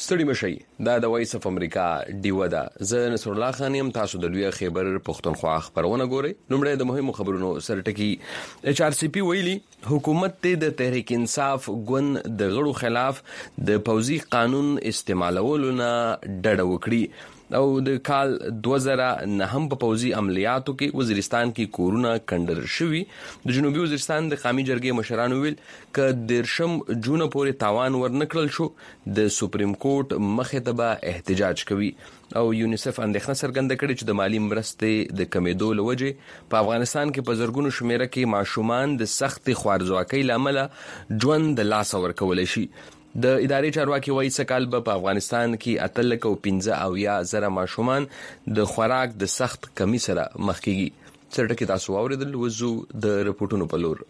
ستړي مشي دا د وایس اف امریکا دیو ده زه نصر الله خان يم تاسو د لوی خیبر پښتونخوا خبرونه ګورئ لومړی د مهمو خبرونو سرټکی ایچ آر سی پی ویلي حکومت د تحریک انصاف ګوند د غړو خلاف د پوځي قانون استعمالولو نه ډډه وکړي او د کال 2009 په پوځي عملیاتو کې وزیرستان کې کورونه کندر شوی د جنوبي وزیرستان د قومي جرګې مشرانو ویل ک درشم جون پورې تاوان ورنکړل شو د سپریم کورټ مخه ته به احتجاج کوي او یونیسف اندېښنه څرګنده کړې چې د مالی مرستې د کمیدو لوجه په افغانستان کې په زرګونو شمیره کې ماشومان د سخت خوارزواکۍ لامل ژوند د لاس ورکول شي د ادارې چارواکي وایي سکهال په افغانستان کې 815 ماشومان د خوراک د سخت کمی سره مخ کیږي څرټه کې تاسو اوریدل وزو د رپورټونو په لور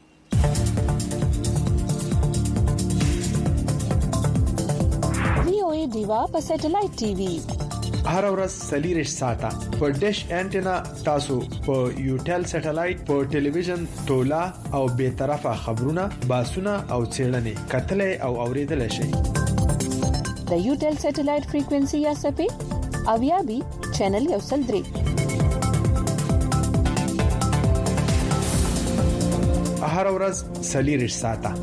وی دیوا په سټلایټ ټي وي هر ورځ سلیریش ساته په ډیش انټینا تاسو په یوټل سټلایټ په ټلویزیون تولا او به طرفه خبرونه باسونه او چیرلنې کتل او اوریدل شي د یوټل سټلایټ فریکوئنسي یا سپې او یا بي چینل یو سل درې هر ورځ سلیریش ساته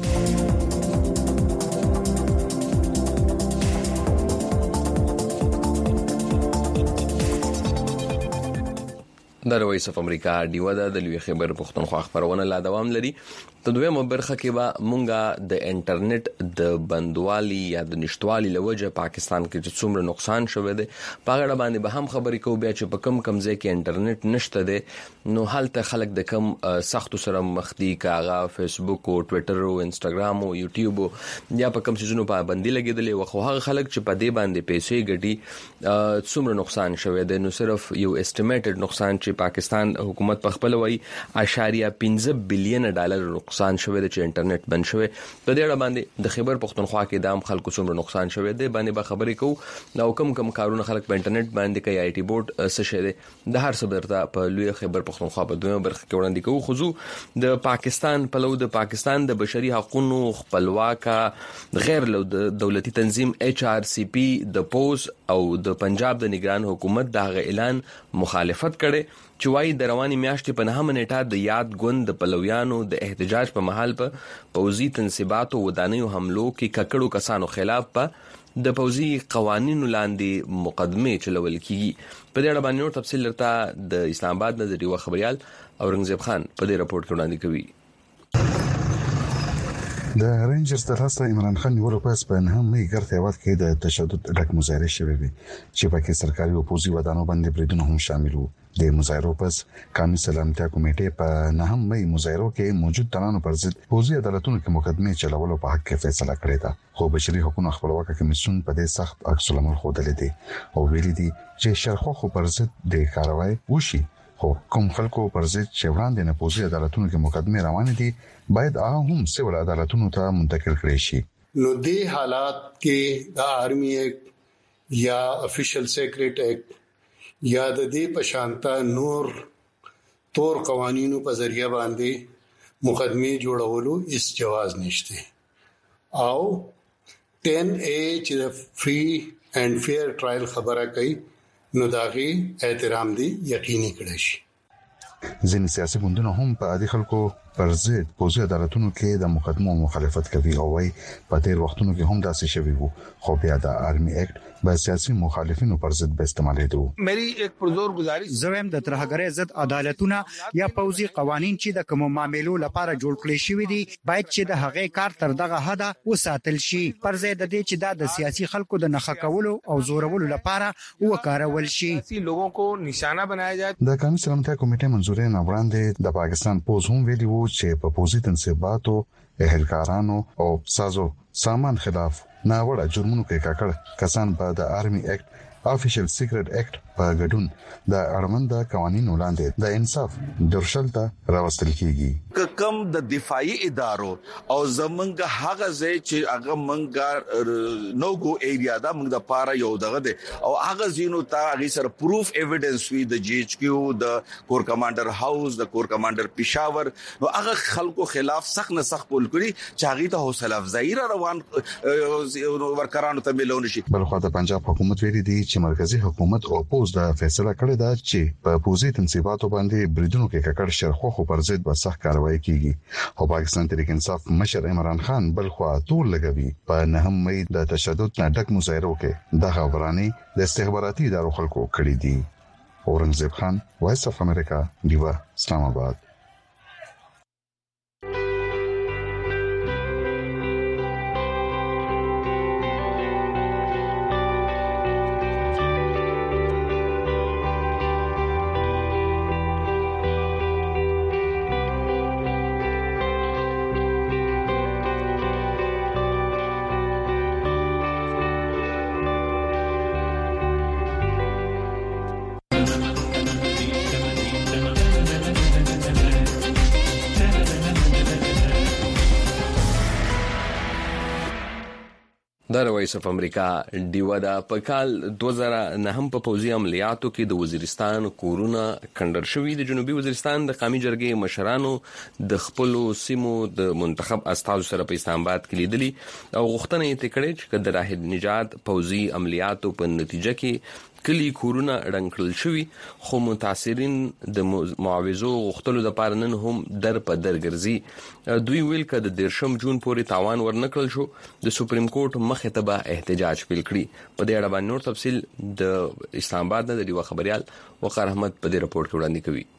د وایس اف امریکا دیو ده د لوی خیبر پښتونخوا خبرونه لا دوام لري په دویمه برخه کې به مونږه د انټرنیټ د بندوالي یا د نشټوالي لوجه پاکستان کې چې څومره نقصان شوه دی په اړه باندې به هم خبرې کوو بیا چې په کم ځای کې انټرنیټ نشته دی نو حالت خلک د کم سخت سره مخ دي کاغه فیسبوک او ټوئیټر او انستګرام او یوټیوب یا په کم سيزونو پابندي لګیدلې وخو هغه خلک چې په دې باندې پیسې ګټي څومره نقصان شوه دی نو صرف یو استیمیټډ نقصان چې پاکستان حکومت په خپل وایي 0.5 بلین ډالر نقصان شوه د انټرنیټ بند شوه په دې اړه باندې د خیبر پښتونخوا کې دام خلکو څومره نقصان شوه دی باندې به خبرې کوو نو کم کارونه خلک په انټرنیټ باندې کوي آی ټي بورډ څه شه دی د هر څه برته په لوی خیبر پښتونخوا په دویمه برخه کې وړاندې کوو خو د پاکستان په لور د پاکستان د بشري حقوقو خپلواک غیر دولتي تنظیم ایچ آر سی پی د پوز او د پنجاب د نگران حکومت دغه اعلان مخالفت کړي چې وايي د رواني میاشتې په 9 نیټه د یاد ګوند د پلویانو د احتجاج په محل په پوځي تنصیبات او ودانیو حملو کې ککړو کسانو خلاف په د پوځي قوانینو لاندې مقدمه چلول کیږي په دې اړه باندې نور تفصیل لرته د اسلام آباد د ډیو خبريال اورنګزیب خان په دې رپورت کې وړاندې کوي د رینجرز د راسته عمران خان نیولو پس په نه مې ګرځي هیواد کې د تشدد ډک مظاهره شوې وي چې پکې سرکاري او پوځي ودانو باندې بریدونه هم شامل وو د مظاهرو پس قومي سلامتیا کمیټې په نه مې مظاهرو کې موجود تنانو پر ضد پوځي عدالتونو کې مقدمه چلولو په حق کې فیصله کړې ده خو بشري حقوقو خپلواک کمیسیون په دې سخت عکس العمل خوده دي او ویلي دي چې شرخو پر ضد د کاروای وشي خو کوم خلکو پر ضد چې وړاندې نه پوځي عدالتونو کې مقدمه روانه دي باید هغه هم سیول عدالتونو ته منتقل کړي شي نو دې حالات کې د آرمي ایکټ یا افیشل سیکریټ ایکټ یا د دې پشانتا نور تور قوانینو په ذریعہ باندې مقدمه جوړولو اس جواز نشته او 10A چې فری اینڈ فیر ټرایل خبره کوي نو داغي احترام دی یقیني کړی شي ځینې سیاسي ګوندونه هم په عادي خلکو پر ضد پوځي عدالتونو کې د مقدمو مخالفت کوي او وايي په تیر وختونو کې هم داسې شوی وو خو بیا د آرمي ایکټ به سیاسي مخالفینو پر ضد به استعمالېدو مری ایک پرزور گزارش زویم د ترهګرۍ ضد عدالتونه یا پوځي قوانين چې د کوم معاملو لپاره جوړ کړي شوی دي باید چې د هغې کار تر دغه حده وساتل شي پر ځای د دې چې د سیاسي خلکو د نخښه کولو او زورولو لپاره وکارول شي سیاسي لوگوں کو نشانه بنایا جائے د قومي سلامتیا کمیټې منځوري نه وړاندې د پاکستان پوز هم ویلي وو چې په پوځي تنصیباتو اهلکارانو او سازو سامان خلاف ناوړه جرمونو کې کاکړ کسان به د آرمي ایکټ افیشل سیکریټ ایکټ په ګډون د اړوند قوانینو لاندې د انصاف درشل ته راوستل کیږي. کم د دفاعي ادارو او زمونږ هغه ځای چې هغه مونږه نوګو ایریا دا مونږ د پاره یو دغه دی او هغه زینو ته هغه سره پروف ایویډنس وی د جی ایچ کیو د کور کمانډر هاوس د کور کمانډر پېښور نو هغه خلکو خلاف سخت نه سخت پول کړی چې هغه ته حوصله افزایی روان ورکرانو ته ملون شي. بلخو د پنجاب حکومت ویلي دی چې مرکزی حکومت او پوز د فیصله کړې ده چې په پوزي تنصیباتو باندې بریدونو کې ککړ شرخو پر ضد به سخت کاروایی کیږي او پاکستان تحریک انصاف مشر عمران خان بلخو ټول لګوي په 9 مې د تشدد نه ډک مظاهرو کې د خبراني د استخباراتي ادارو خلکو کړی دي. اورنګزیب خان وایس اف امریکا دیوا اسلام آباد. د وایس اف امریکا دیوا د پکال 2009 په پوزي عملیاتو کې د وزیرستان کورونه کندر شوی د جنوبي وزیرستان د قومي جرګې مشرانو د خپل سیمو د منتخب استازو سره په اسلام آباد کې لیدلي او غوښتنه یې کړې چې د راهد نجات پوزي عملیاتو په نتیجه کې کلی کورونه رنګل شوی خو متاثرین د معاوضو غوښتلو د پارنن هم در په در ګرځي. دوی ویل ک د 10 جون پورې تاوان ورنکل شو د سپریم کورټ مخه ته به احتجاج پیل کړي. په دې اړه باندې نور تفصيل د اسلام آباد نه د دیو خبريال وقار احمد په دې رپورت کې وړاندې کوي.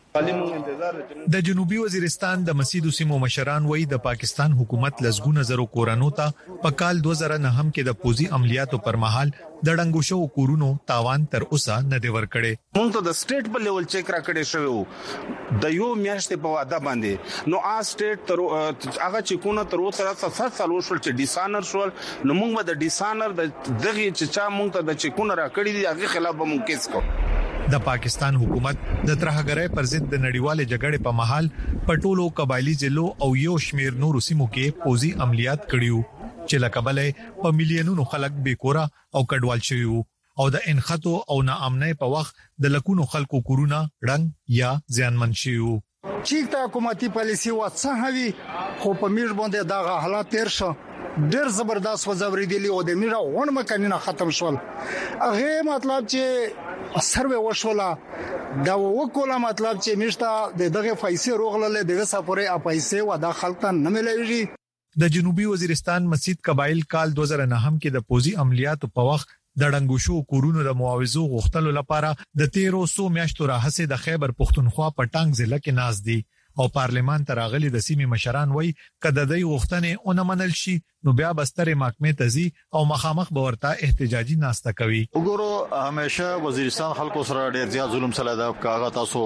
د جنوبي وزیرستان د مسیدو سیمو مشران وایي د پاکستان حکومت لزګونه زرو کورانو ته په کال 2009 کې د پوزي عملیاتو پر مهال د ډنګو شو کورونو تاوان تر اوسه نه دی ورکړي. مونږ ته د سټیټ په لیول چیک را کړی شوی د یو میاشتې په واده باندې نو سټیټ تر هغه چې کو نه تر اوسه 7 سال وشول چې ډیسانر شول نو مونږ د ډیسانر د دغه چې چا مونږ ته د چیکونه را کړی دی هغه خلاف به مونږ کیس کوو. د پاکستان حکومت د ترهګرۍ پر ضد د نړیوال جګړې په محل پټولو قبایلی ضلعو او یو شمیر نورو سیمو کې پوزي عملیات کړیو چې لکبلې په میلیونونو خلک بیکورا او کډوال شوی او د انخطو او ناامنۍ په وخت د لکونو خلکو کورونه رنګ یا زیانمن شوی. چې تا حکومتي پالیسی وڅهوي خو په میژ باندې دا حالات تیر شو ډېر زبردست وزوریدلی او د میرا ون مکنه ختم شول. هغه مطلب چې سروي وشولا دا وکولا مطلب چې مشته دغه پیسې روغله دغه سفرې پیسې ودا خلک نه ملایږي. د جنوبي وزیرستان مسجد قبایل کال 2009 کې د پوزي عملیاتو په وخت د ډنګوشو کورونو د معاوضو غوښتلو لپاره د 1300 میاشتو راهسه د خیبر پختونخوا په ټانګ ضلع کې ناز دي او پارلمان ته راغلي د سیمې مشران وای کده د غوښتنې اون منل شي نو بیا بستر محکمې تزي او مخامخ باورته احتجاجي ناسته کوي. وګورو همیشه وزیرستان خلکو سره ډیر زیات ظلم سره د کاغه تاسو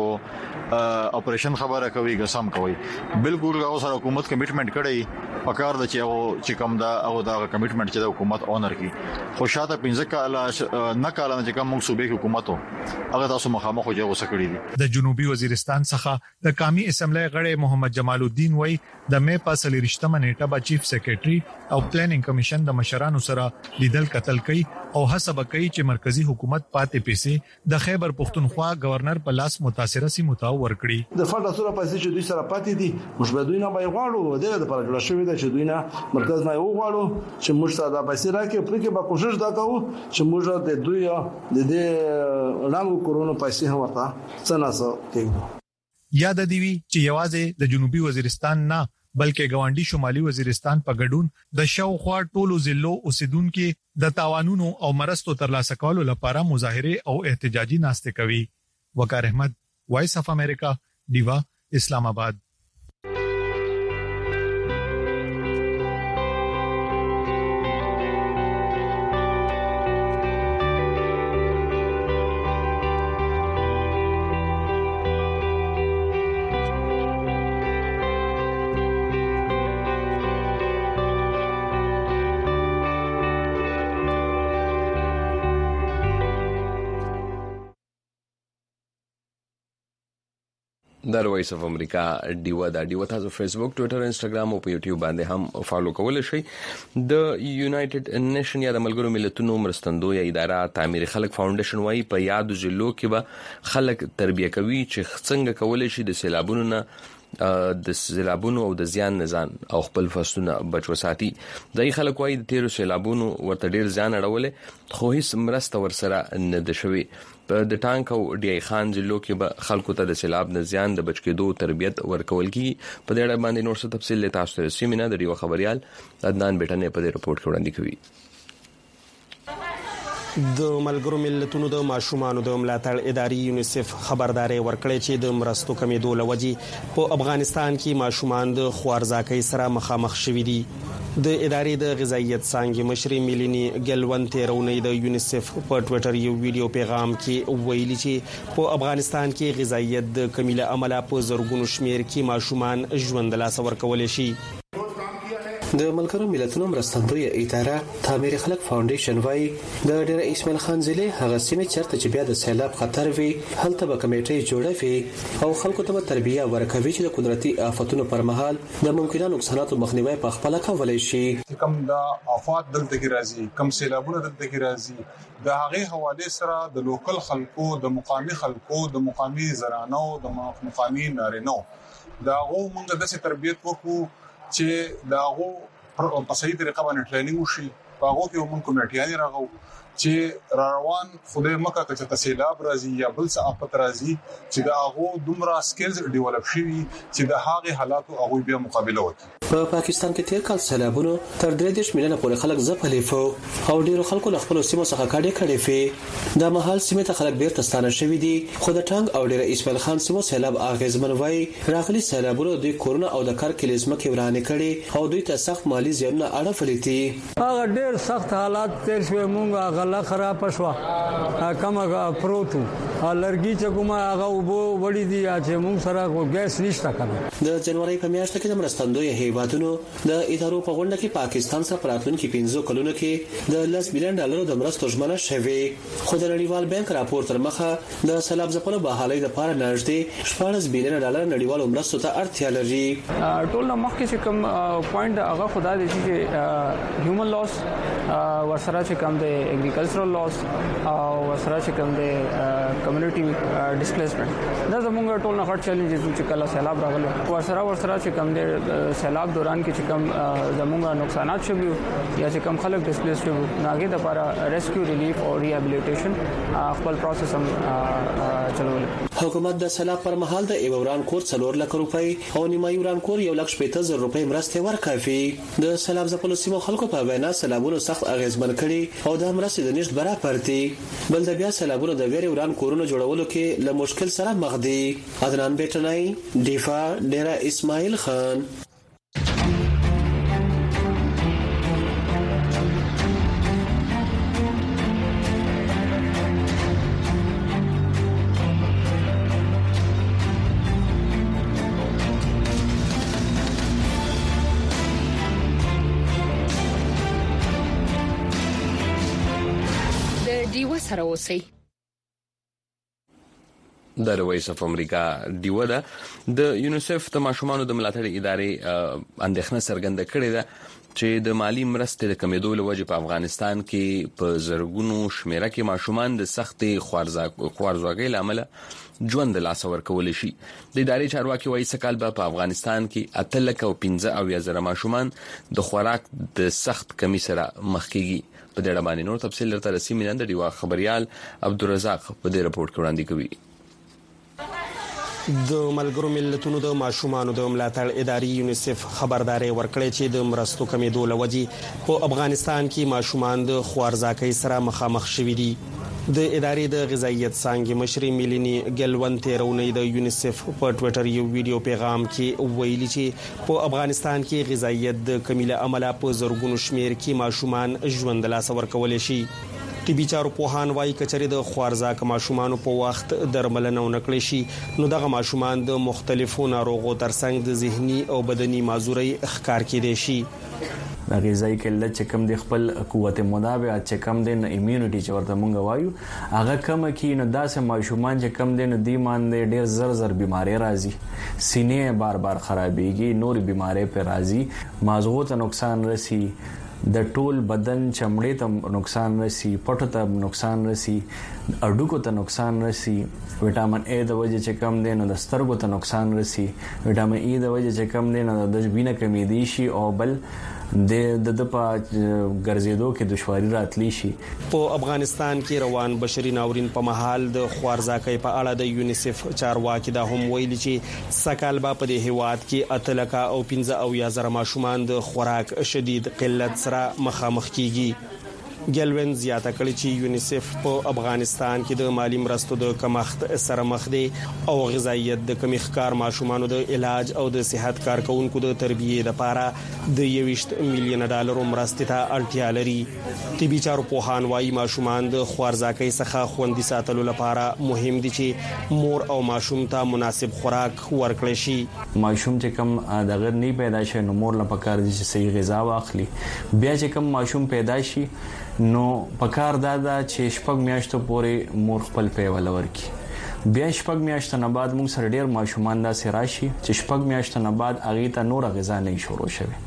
اپریشن خبره کوي غسم کوي بالکل هغه سره حکومت کمټمنټ کړی پکار د چې کوم دا او دا کمټمنټ چې د حکومت اونر کی خوشاته 15 کاله نه کاله چې کوم صوبې حکومتو هغه تاسو مخامخ جو وسکړي دي. د جنوبي وزیرستان څخه د قومي اسمبلی غړي محمد جمال الدین وای د مې په سلیریشتمه نیټه با چیف سیکریټري او پلانینګ کمیشن د مشرانو سره لیدل کتل کوي او حساب کوي چې مرکزی حکومت پاتې پیسې د خیبر پختونخوا گورنر په لاس متاثره سیمو ته ورکړي. د فلټ سره پیسې چې دوی سره پاتې دي موږ به دوی نه بایغواړو دغه د پرګړه شوې ده چې دوی نه مرکز نه وغواړو چې موږ سره د پیسې راکې پرې کې به کوشش دا کوو چې موږ د دوی د دې رنګ کورونو پیسې هم ورته څنګه کوي. یاد دی وی چې یوازې د جنوبي وزیرستان نه بلکې ګاونډي شمالي وزیرستان په ګډون د شاوخوا ټولو ضلعو اوسیدونکو د تاوانونو او مرستو ترلاسه کولو لپاره مظاهره او احتجاجي ناشته کوي. وقار احمد وایس اف امریکا دیوا اسلام آباد. د وایس اف امریکا ډیو تاسو فیسبوک ټوئیټر انستګرام او په یوټیوب باندې هم فالو کولای شئ. د یونایټډ نیشن یا د ملګرو ملتونو مرستندویه اداره تعمیر خلک فاونډیشن وايي په یادو ضلعو کې به خلک تربیه کوي چې څنګه کولای شي د سیلابونو او د زیان نزان او خپل فصلونه بچ وساتي. دای خلک وايي د تیرو سیلابونو ورته ډیر زیان اړولې خو هیڅ مرسته ورسره نه د شوي. په د ټانک او ډی خان ضلعو کې به خلکو ته د سیلاب نه زیان د بچ کېدو تربیت ورکول کی. په دې اړه باندې نور څه تفصیل تاسو ته سیمینار د ډیو خبريال عدنان بیٹنه په دې رپورت کې وړاندې کوي. د ملګرو ملتونو د ماشومانو د ملاتړ ادارې یونیسف خبرداري ورکړې چې د مرستو کمیدو لوجې په افغانستان کې ماشومان د خوارزاکۍ سره مخامخ شوي دي. د ادارې د غذایت څانګې مشري میلینی ګلونت رونی د یونیسف په ټوئیټر یو ویډیو پیغام کې ویلي چې په افغانستان کې غذایت د کمیله عمله په زرګونو شمیر کې ماشومان ژوند لاس ورکول شي. د ملګرو ملتونو مرستندویه اداره تعمیر خلک فاونډیشن وايي د ډیر اسماعیل خان ضلع هغه سیمه چرته چې بیا د سیلاب خطر وي هلته به کمیټې جوړوي او خلکو ته تربیه ورکوي چې د قدرتي آفتونو پر مهال د ممکنه نقصاناتو مخنیوي په خپل کولای شي. کوم د آفات دلته کې راځي کوم سیلابونه دلته کې راځي د هغه حواله سره د لوکل خلکو د مقامي خلکو د مقامي زرانو د مقامي نارینو داغه موږ د تربیت وکړو چې داغه په صحیح طریقه باندې ټریننګ وشي. هغه کې موږ کمیټیان راغو چې روان خدای مکه چې تسهیلاب راځي یا بل څه آفت راځي چې دا هغه دومره سکلز ډیولپ شي چې د هغه حالاتو هغه بیا مقابله وکړي. په پاکستان کې تیر کال سیلابونو تر 3 میلیونه پورې خلک ځپلې فو او ډیرو خلکو له خپل سیمو څخه کډې کړې في د محل سیمه ته خلک بیرته ستانه شوي دي. خو د ټانګ او ډیر اسماعیل خان سیمو سیلاب اغیزمن وای راغلي سیلابونو د کورونا او د کار کلیزمه کې ورانه کړي او دوی ته سخت مالی زیانونه اړه فلیتي. هغه ډیر سخت حالات تیر شوه مونږه غلا خراب شوه کومه پروتو لرګي چې کومه هغه وبو وړي دي چې مونږ سره ګیس نشته کنه. د جنوري په میاشت کې د مرستندوی هیوادونو د ادارو په غونډه کې پاکستان سره پراتلونکو 15 کلونو کې د $10 بلین د مرستو ژمنه شوه. خو د نړیوال بانک راپور تر مخه د سیلاب ځپلو بحالۍ لپاره نږدې $14 بلین نړیوالو مرستو ته اړتیا لري. ټول مخکې چې کوم پوینټ هغه خدای دې چې هیومن لاس ورسره چې کوم د اګریکلچرل لاس او ورسره چې کوم د کمیونټي ډیسپلیسمنت دا زموږ ټول نه هټ چیلنجز چې کله سیلاب راغله ورسره چې کوم د سیلاب دوران کې چې کوم زموږ نقصانات شوي یا چې کوم خلک ډیسپلیس شوي ناګه د لپاره ریسکیو ریلیف او ریهابیلیټیشن خپل پروسس هم چلول. حکومت د سیلاب پر مهال د ایوران کور 4 لک روپۍ او نیمایي وران کور 1,50,000 روپۍ مرسته ورکړي. د سیلاب ځپلو سیمو خلکو په وینا سیلابونو سخت اغیزمن کړي او د مرستې د نشټ برابر دي. بل د بیا سیلابونو د ویری وران کورونو جوړولو کې له مشکل سره مخ دي. عدنان بیٹنای دیفا ډیرا اسماعیل خان. سره اوسئ. د وایس اف امریکا ډیو د یونیسف د ماشومانو د ملاتړ ادارې اندېښنه څرګنده کړې ده چې د مالی مرستې د کمیدو لوجې په افغانستان کې په زرګونو شمیره کې ماشومان د سختې خوارزواګۍ لامل ژوند لاس ورکول شي. د ادارې چارواکي وایي سکهال په افغانستان کې 8,15,000 ماشومان د خوراک د سخت کمی سره مخ کیږي. په دې اړه باندې نور تفصیل درته رسیدي نن د ډیوا خبريال عبدالرزاق په دې رپورت کې وړاندې کوي. د ملګرو ملتونو د ماشومانو د ملاتړ ادارې یونیسف خبرداري ورکړې چې د مرستو کمیدو لوجې په افغانستان کې ماشومان د خوارزاکۍ سره مخامخ شوي دي. د ادارې د غذایت څانګې مشري میلینی ګلونت رونی د یونیسف په ټوئیټر یو ویډیو پیغام کې ویلي چې په افغانستان کې غذایت د کمیله عمله په زرګونو شمیر کې ماشومان ژوند لاس ورکول شي. طبي چارو پوهان وايي کچري د خوارزاک ماشومان په وخت درملنه ونکړي شي نو دغه ماشومان د مختلفو ناروغو ترڅنګ د ذهني او بدني معذورۍ ښکار کېدي شي. د غذایی قلت چې کم د خپل قوت مدافعت چې کم د ایمونټي چې ورته مونږ وایو هغه کم کې نو داسې ماشومان چې کم د دی مان د ډیر زر بیماری راځي سینې بار خرابېږي نور بیماری پر راځي مازغو ته نقصان رسی د ټول بدن چمړې ته نقصان رسی پټو ته نقصان رسی اډوکو ته نقصان رسی وټامین A د وجه چې کم دی نو د سترګو ته نقصان رسی وټامین E د وجه چې کم دی نو د وینې کمی دی شي او بل د په ګرځېدو کې دشواری راتلی شي. په افغانستان کې روان بشري ناورین په محل د خوارزاکۍ په اړه د یونیسف چارواکي دا هم ویلي چې سکهال په دې هیواد کې اتلکا او 15 او یا زره ماشومان د خوراک شدید قلت سره مخامخ کیږي. ګلوین زیاته کړي چې یونیسف په افغانستان کې د مالی مرستو د کمښت سره مخ دي او غذایت د کمی ښکار ماشومانو د علاج او د صحت کارکونکو د تربیې لپاره د 20 میلیون ډالر مرستې ته اړتیا لري. طبي چارو پوهان وايي ماشومان د خوارزاکۍ څخه خوندي ساتلو لپاره مهم دي چې مور او ماشوم ته مناسب خوراک ورکړي شي. ماشوم چې کم د غیر نه پیدا شي نو مور لپاره کار دي چې صحیح غذا واخلي. بیا چې کم ماشوم پیدا شي نو پکار دادا چې شپږ میاشتو پورې مور خپل پیوال ورکي. بیا شپږ میاشتو نه بعد موږ سره ډیر ماشومان دا سراشي چې شپږ میاشتو نه بعد اغه ته نور غذا نه شروع شوه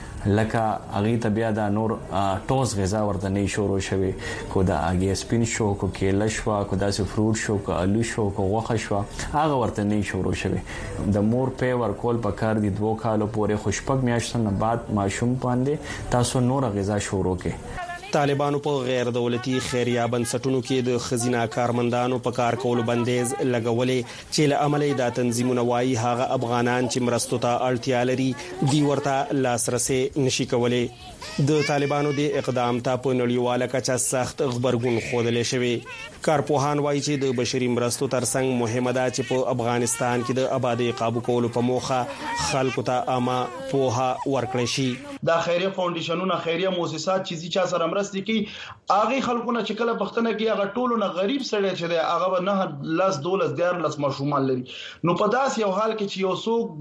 لکه اغه ته بیا دا نور ټوز غذا ورته نه شروع شوه کو دا اگې سپین شو کو کېله شو کو دا فروټ شو کو الو شو کو غوښه شو هغه ورته نه شروع شوه. د مور په ورکول پکار دي 2 کالو پورې خوشپک میاشتو نه بعد ماشوم باندې تاسو نور غذا شروع کړئ. طالبانو په غیر دولتي خیریه بنسټونو کې د خزینه کارمندانو په کار کولو بندیز لګولې چې له عملي د تنظیمونو وايي هغه افغانان چې مرستو ته اړتیا لري دی ورته لاسرسي نشي کولای. د طالبانو د اقدام ته په نړیواله کچه سخت خبرګون خوده شوی. کارپوهان وايي چې د بشري مرستو ترڅنګ مهمه ده چې په افغانستان کې د آبادی قابو کولو په موخه خلکو ته عامه پوهه ورکړي شي. دا خیریه فاونډیشنونه خیریه مؤسسات چې چا سره مرستې کوي هغه خلکونه چې کله پښتنه کې هغه ټولو نه غریب سړی چې دی هغه نه لاس دولس دیار لاس ماشومان لري. نو په داس یو حال کې چې یو څوک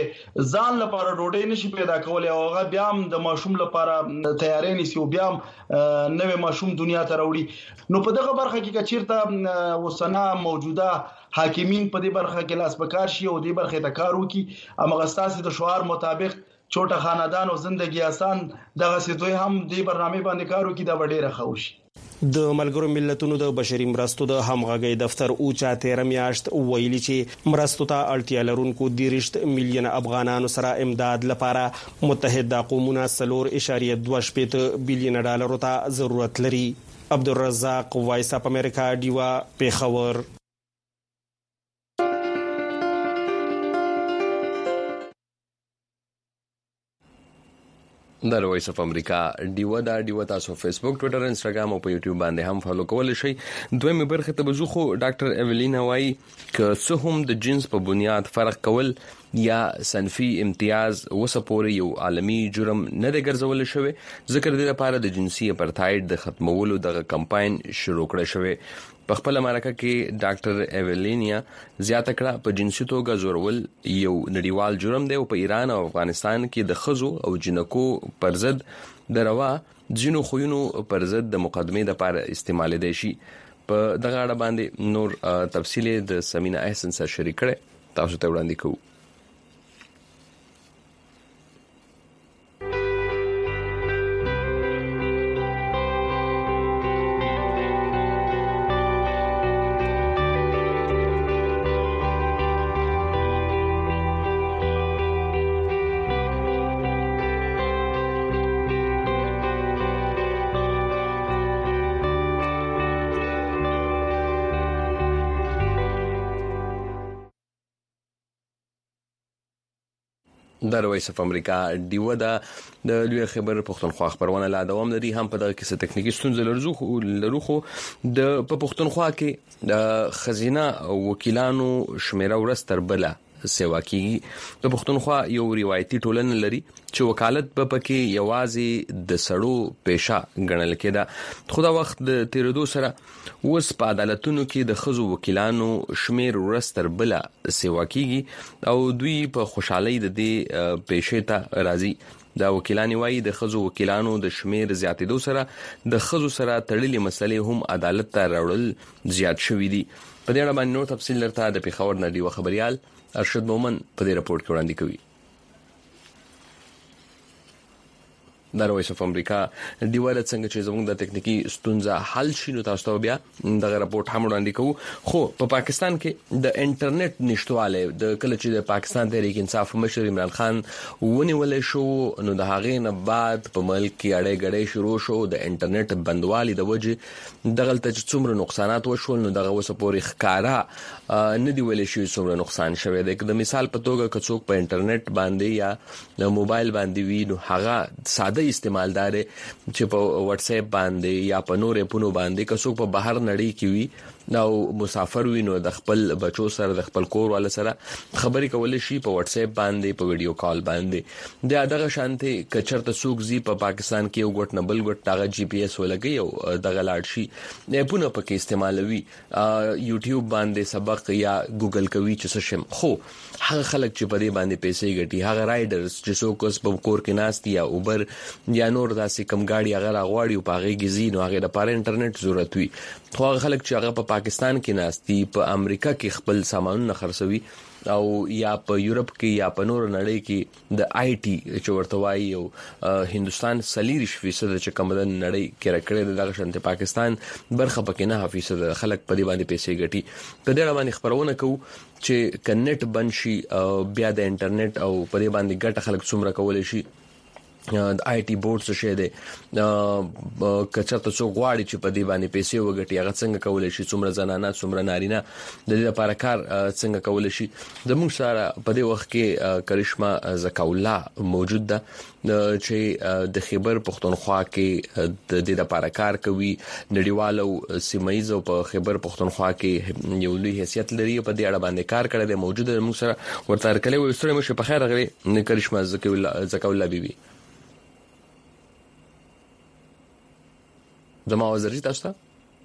د ځان لپاره ډوډۍ نشي پیدا کولای او هغه بیا هم د ماشوم لپاره تیارې نشي او بیا هم نوې ماشوم دنیا ته راوړي. نو په دغه برخه کې چیرته وسنا موجوده حاکمین په دې برخه کې لاس پکار شي او دې برخه ته کار وکړي. امغه ستاسو د شعار مطابق چوټه خاندان او زندگی آسان دغه سیدوی هم د برنامه باندې کارو کې دا وړي راخوشي. د ملګرو ملتونو د بشري مرستو د همغږي دفتر او چا 13 میاشت ویلي چې مرستو ته اړتیا لرونکو 30 میلیون افغانانو سره امداد لپاره متحده قومونه 3.28 بلین ډالر ته ضرورت لري. عبدالرزاق وایس اپ امریکا دیوا پیښور. د وایس اف امریکا دیو تاسو فیسبوک ټوئیټر انستګرام او په یوټیوب باندې هم فالو کولای شئ. دویمه برخه ته بزخو ډاکټر ایولینا وايي ک څه هم د جنس په بنیاد فرق کول یا صنفي امتیاز وسپوري یو عالمی جرم نه دی ګرځول شوی ذکر دی لپاره د جنسي اپارتاید د ختمولو د کمپاین شروع کړی شوی. په خپل امریکا کې ډاکټر ایولینا زیاته کړه په جنسي توګه زورول یو نړیوال جرم دی او په ایران او افغانستان کې د خزو او جنکو پر ضد د روا جنو خوینو پر ضد د مقدمه لپاره استعمال دی شي. په دغه اړه باندې نور تفصیل د سمینا احسن سره شریک کړي تاسو ته وړاندې کوو. د وایس اف امریکا دیو د لوی خبر پښتونخوا خبرونه لا دوام لري هم په دغه کې څه ټکنیکی ستونزې لرو خو د پښتونخوا کې د خزینه وکیلانو شمیره ورستر بله سیوا کیږي د پښتونخوا یو روایتي ټولنه لري چې وکالت په پکې یوازې د سړو پیشه ګڼل کېده خو دا وخت د تیرودو سره اوس په عدالتونو کې د خزو وکیلانو شمیر ورستر بل سیوا کیږي او دوی په خوشحالي د دې پیشه ته راځي دا وکیلان وایي د خزو وکیلانو د شمیر زیاتېدو سره د خزو سره تړلې مسلې هم عدالت ته راوړل زیات شوې دي په دې اړه باندې نور تفصیل لرته د پیښور نړۍ خبريال ارشد مومن په دې رپورت کې وړاندې کوي د وایس اف امریکا دیواله څنګه چې زموږ د ټکنیکی ستونزه حل شي نو تاسو ته بیا د رپورت هم وړاندې کوو خو په پاکستان کې د انټرنیټ نشټواله د کله چې د پاکستان تحریک انصاف مشر عمران خان ونیول شو نو د هغې نه بعد په ملک کې اړې غړې شروع شو د انټرنیټ بندوالي د وجه دغلته چې څومره نقصانات وشول نو دغه وسه پورې ښکارا نه دی ویل شي څومره نقصان شوی دی د مثال په توګه کڅوک په انټرنیټ باندې یا د موبایل باندې وي نو هغه ساده استعمالدار چې په واتس اپ باندې یا په نور اپونو باندې کڅوک په بهر نړۍ کې وي نو مسافر وینو د خپل بچو سره د خپل کور ول سره خبرې کول شي په واتس اپ باندې په ویډیو کال باندې د دغه شانتي کچرته سوق زی په پاکستان کې یو ګټ نه بل ګټ دغه جی پی ایس ولګي او دغه لاړ شي اپونه پکې استعمالوي یوټیوب باندې سبق یا ګوګل کوي چې شم خو هغه خلک چې په دې باندې پیسې ګټي هغه رائډرز چې څوک اوس په کور کې ناست یا اوبر یا نور داسې کم گاډي هغه راغواړي په هغه کې زینو هغه د پاره انټرنیټ ضرورت وي خو هغه خلک چې هغه په پاکستان کې ناست دي په امریکا کې خپل سامانونه خرڅوي او یا په یورپ کې یا په نور نړۍ کې د آی ټي چې ورته وایي او هندستان 40% چې کوم د نړۍ کې راکړي دغه شانته پاکستان برخه پکې نه 9% خلک په دې باندې پیسې ګټي په دې اړه باندې خبرونه کوو چې کنیکټ بنشي بیا د انټرنیټ او په دې باندې ګټه خلک څومره کولای شي د آی ټي بورډ څه شه دي کچته څو غواړي چې په دې باندې پیسې وګټي هغه څنګه کولای شي څومره زنانه څومره نارینه د دې لپاره کار څنګه کولای شي د موږ سره په دې وخت کې کرشما زکاولا موجود ده چې د خیبر پختونخوا کې د دې لپاره کار کوي نړیوالو سیمایزو په خیبر پختونخوا کې یو لوی حیثیت لري په دې اړه باندې کار کړی دی موجوده موږ سره ورته کړی وي سره مشه په خیر غوي کرشما زکاولا بیبي زما وزري تاسو ته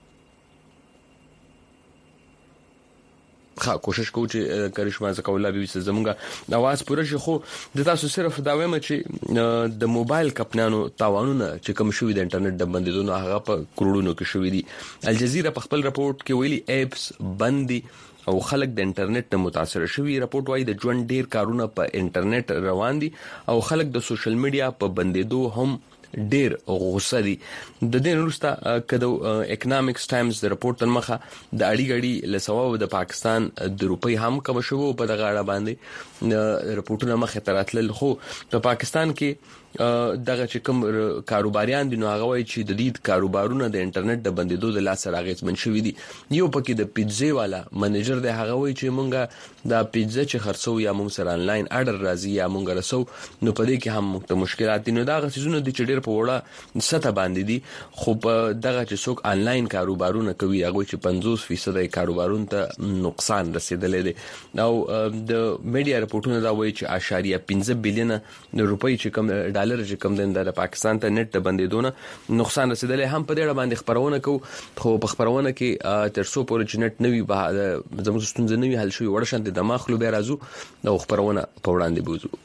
ښه کوشش کوم چې کرشما زکاولا به زمونږه اواز پوره شي خو د تاسو صرف دا وایم چې د موبایل کمپنیانو تاوانونه چې کوم شوی د انټرنیټ د بندیدو هغه په کروڑونو کې شوی دي الجزیره په خپل رپورت کې ویلي اپس بندي او خلک د انټرنیټ نه متاثر شوي رپورت وايي د ژوند ډیر کارونه په انټرنیټ روان دي او خلک د سوشل میډیا په بندیدو هم ډیر غوسه دي د دې وروسته کدو اکونومکس ټایمز د رپورت تر مخه د اړیګړي لسواب د پاکستان د روپۍ هم کم شوه په دغه اړه باندې رپورټونه مخه تراتل خو په پاکستان کې دغه چې کوم کاروباریان دي نو هغه وایي چې د دې کاروبارونو د انټرنیټ د بندیدو د لاس راغېڅ شوي دي یو پکې د پیزا والا منیجر دی هغه وایي چې مونږه د پیزا چې خرڅو یا مونږ سره انلاین آرډر راځي یا مونږ رسو نو په دې کې هم مونږ ته مشکلات دي نو دا غوښتنه دي چې ډېر په وړه سطح باندې دي خو په دغه چې څوک انلاین کاروبارونه کوي هغه چې 50% کاروبارونو ته نقصان رسیدلې دي او د میډیا رپورټونه دا وایي چې 0.5 بلین روپۍ چې کوم ډالر چې کوم د پاکستان ته نت بندیدونه نقصان رسیدلې هم په دې اړه باندې خبرونه کوي خو په خبرونه کې تر څو پورې چې نت نوي زموږ ستونزې نوي حل شوي ورشن د دماغ به راځو او خبرونه په وړاندې بوزو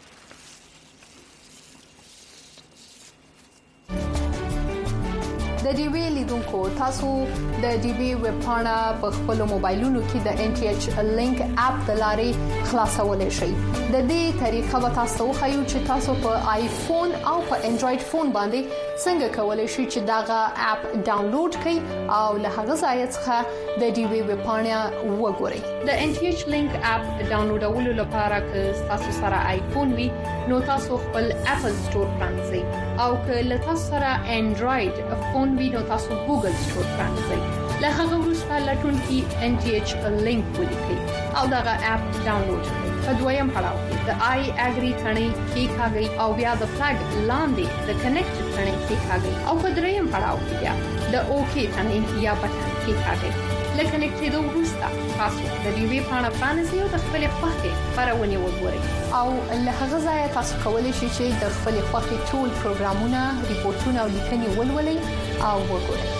د ډي وی لیدونکو تاسو د ډي وی ویب پاڼه په خپل موبایلونو کې د ان ټي ایچ لینک اپ د لارې خلاصولای شئ د دې طریقه به تاسو خو چې تاسو په آیفون او په انډراید فون باندې څنګه کولای شئ چې داغه اپ ډاونلوډ کړئ او له هغه ځای څخه د ډي وی ویب پاڼه وګورئ د ان ټي ایچ لینک اپ ډاونلوډولو لپاره که تاسو سره آیفون وي نو تاسو خپل اپل سٹور پرانځئ او که له تاسو سره انډراید فون وي نو تاسو ګوګل سٹور پرانځئ له هغه وروسته لټون کې ان ټي ایچ لینک ولیکئ او دغه اپ ډاونلوډ کړئ په دویم پړاو کې د آی اګری ثنې کې کاږي او بیا د فلګ لاندې د کنیکټ ثنې کې کاږي او په دریم پړاو کې بیا د اوکی ثنې یا بټن کې کاږي. لکه کنیکټېدو وروسته تاسو د ډیوی پاڼه پرانیزئ او د خپل خوښې خبرونه وګورئ او له هغه ځایه تاسو کولی شئ چې د خپل خوښې ټول پروګرامونه، ریپورتونه او لیکنې ولولئ او وګورئ.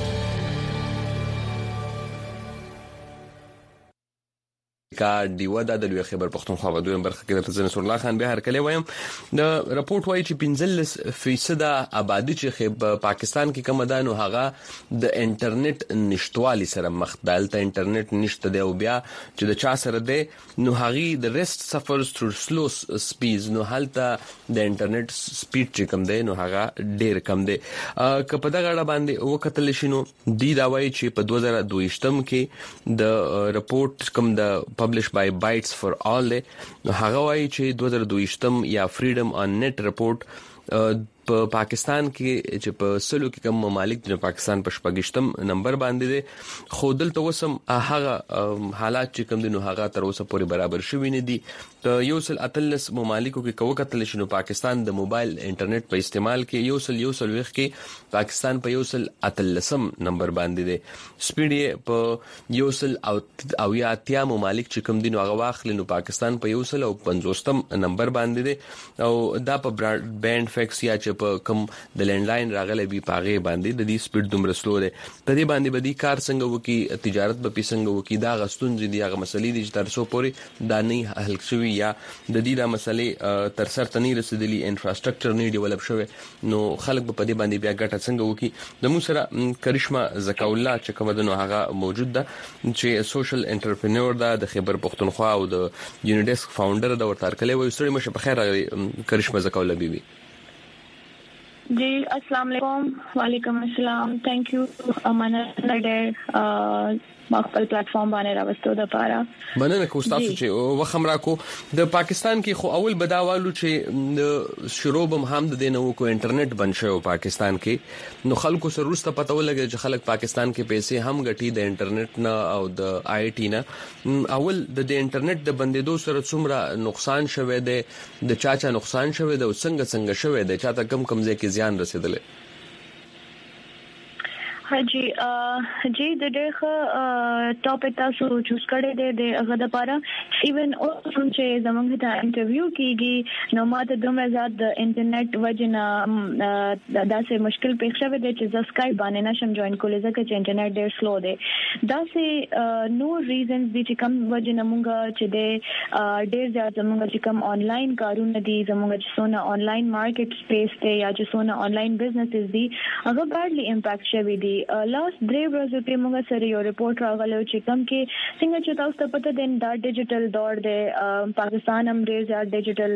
کا دیو د لوی خبر پښتونخوا په دویم برخه کې د نصر الله خان به هر کله وایم د راپورټ وایي چې 15% آبادی چې پاکستان کې کم ده نو هغه د انټرنیټ نشټوالي سره مخ ده. د انټرنیټ نشته دی او بیا چې د چا سره ده نو هغه د ریسټ سفرز تھرو سلو سپیډز نو هلته د انټرنیټ سپیډ چې کم ده نو هغه ډیر کم ده. که په دغه اړه باندې وکتل شنو دی دا وایي چې په 2022 کې د راپورټ کم د published by Bytes for All نو هغه وایي چې 2022 یا Freedom on Net report په پاکستان کې چې په سلو کې کم ممالک د پاکستان په شپږشتم نمبر باندې دي خو دلته وسم هغه حالات چې کم دي نو هغه تر اوسه پورې برابر شوی نه دي. په یو سل اتلس ممالکو کې کوو کتل شنو پاکستان د موبایل انټرنیټ په استعمال کې یو سل وخت کې پاکستان په یو سل اتلسم نمبر باندې دي. سپیډ په یو سل او یا اتیا ممالک چې کم دي نو هغه واخل نو پاکستان په یو سل او 50م نمبر باندې دي او دا په براډ بینډ فیکس یا په کم د لینډلاین راغلي بي پاغه باندې د دې سپیډ دومره سلو ده. په دې باندې بدی کار څنګه وکي، تجارت به څنګه وکي، دا غستون دي هغه مسلې دي چې تر څو پورې دا نه حل شوی یا د دې د مسلې تر سر ته نه رسیدلی، انفراستراکچر نه ډیولپ شوی نو خلک په دې باندې بیا ګټه څنګه وکي. د مو سره کرشمه زکاوالله چې کوم د نو هغه موجود ده چې سوشل انټرپرینور ده د خبر پښتونخوا او د یونیډیسک فاونډر د ورتار کله وي. سړي مشه په خیر کرشمه زکاوالله بیبي. जी अस्सलाम वालेकुम. वालेकुम अस्सलाम. Thank you Amana ډېر خپل پلیټفارم باندې راوستو د پاره مننه کوم تاسو چې وخم راکو. د پاکستان کې خو اول بداوالو چې د شروع بم هم د دینو کو انټرنیټ بن شو پاکستان کې نو خلکو سره روسته پته ولګي چې خلک پاکستان کې پیسې هم غټي د انټرنیټ نه او د آی ټی نه. اول د انټرنیټ د بندیدو سره څومره نقصان شوه د چاچا نقصان شوه د څنګه شوه د چاته کم ځای کې زیان رسیدل. जी د دغه ټاپک تاسو چوز کړی دی د هغه لپاره ایون او چې زمونږ ته انټرویو کیږي نو ماته دومره زیات د انټرنیټ وجنه داسې مشکل پیښ شوی دی چې سکایپ باندې نشم جوائن کولای ځکه چې انټرنیټ ډېر سلو دی. داسې نو ریزنز دي چې کوم وجنه مونږ چې د ډېر زیات زمونږ چې کوم آنلاین کارونه دي زمونږ چې څونه آنلاین مارکیټ سپیس دی یا چې څونه آنلاین بزنسز دي هغه بیډلی امپیکټ شوی دی. لاست 3 ورځې کې موږ سره یو ریپورت راغلی چې کوم کې څنګه چې تاسو ته پته ده دا ډیجیټل دور دی پاکستان هم ډېر زیات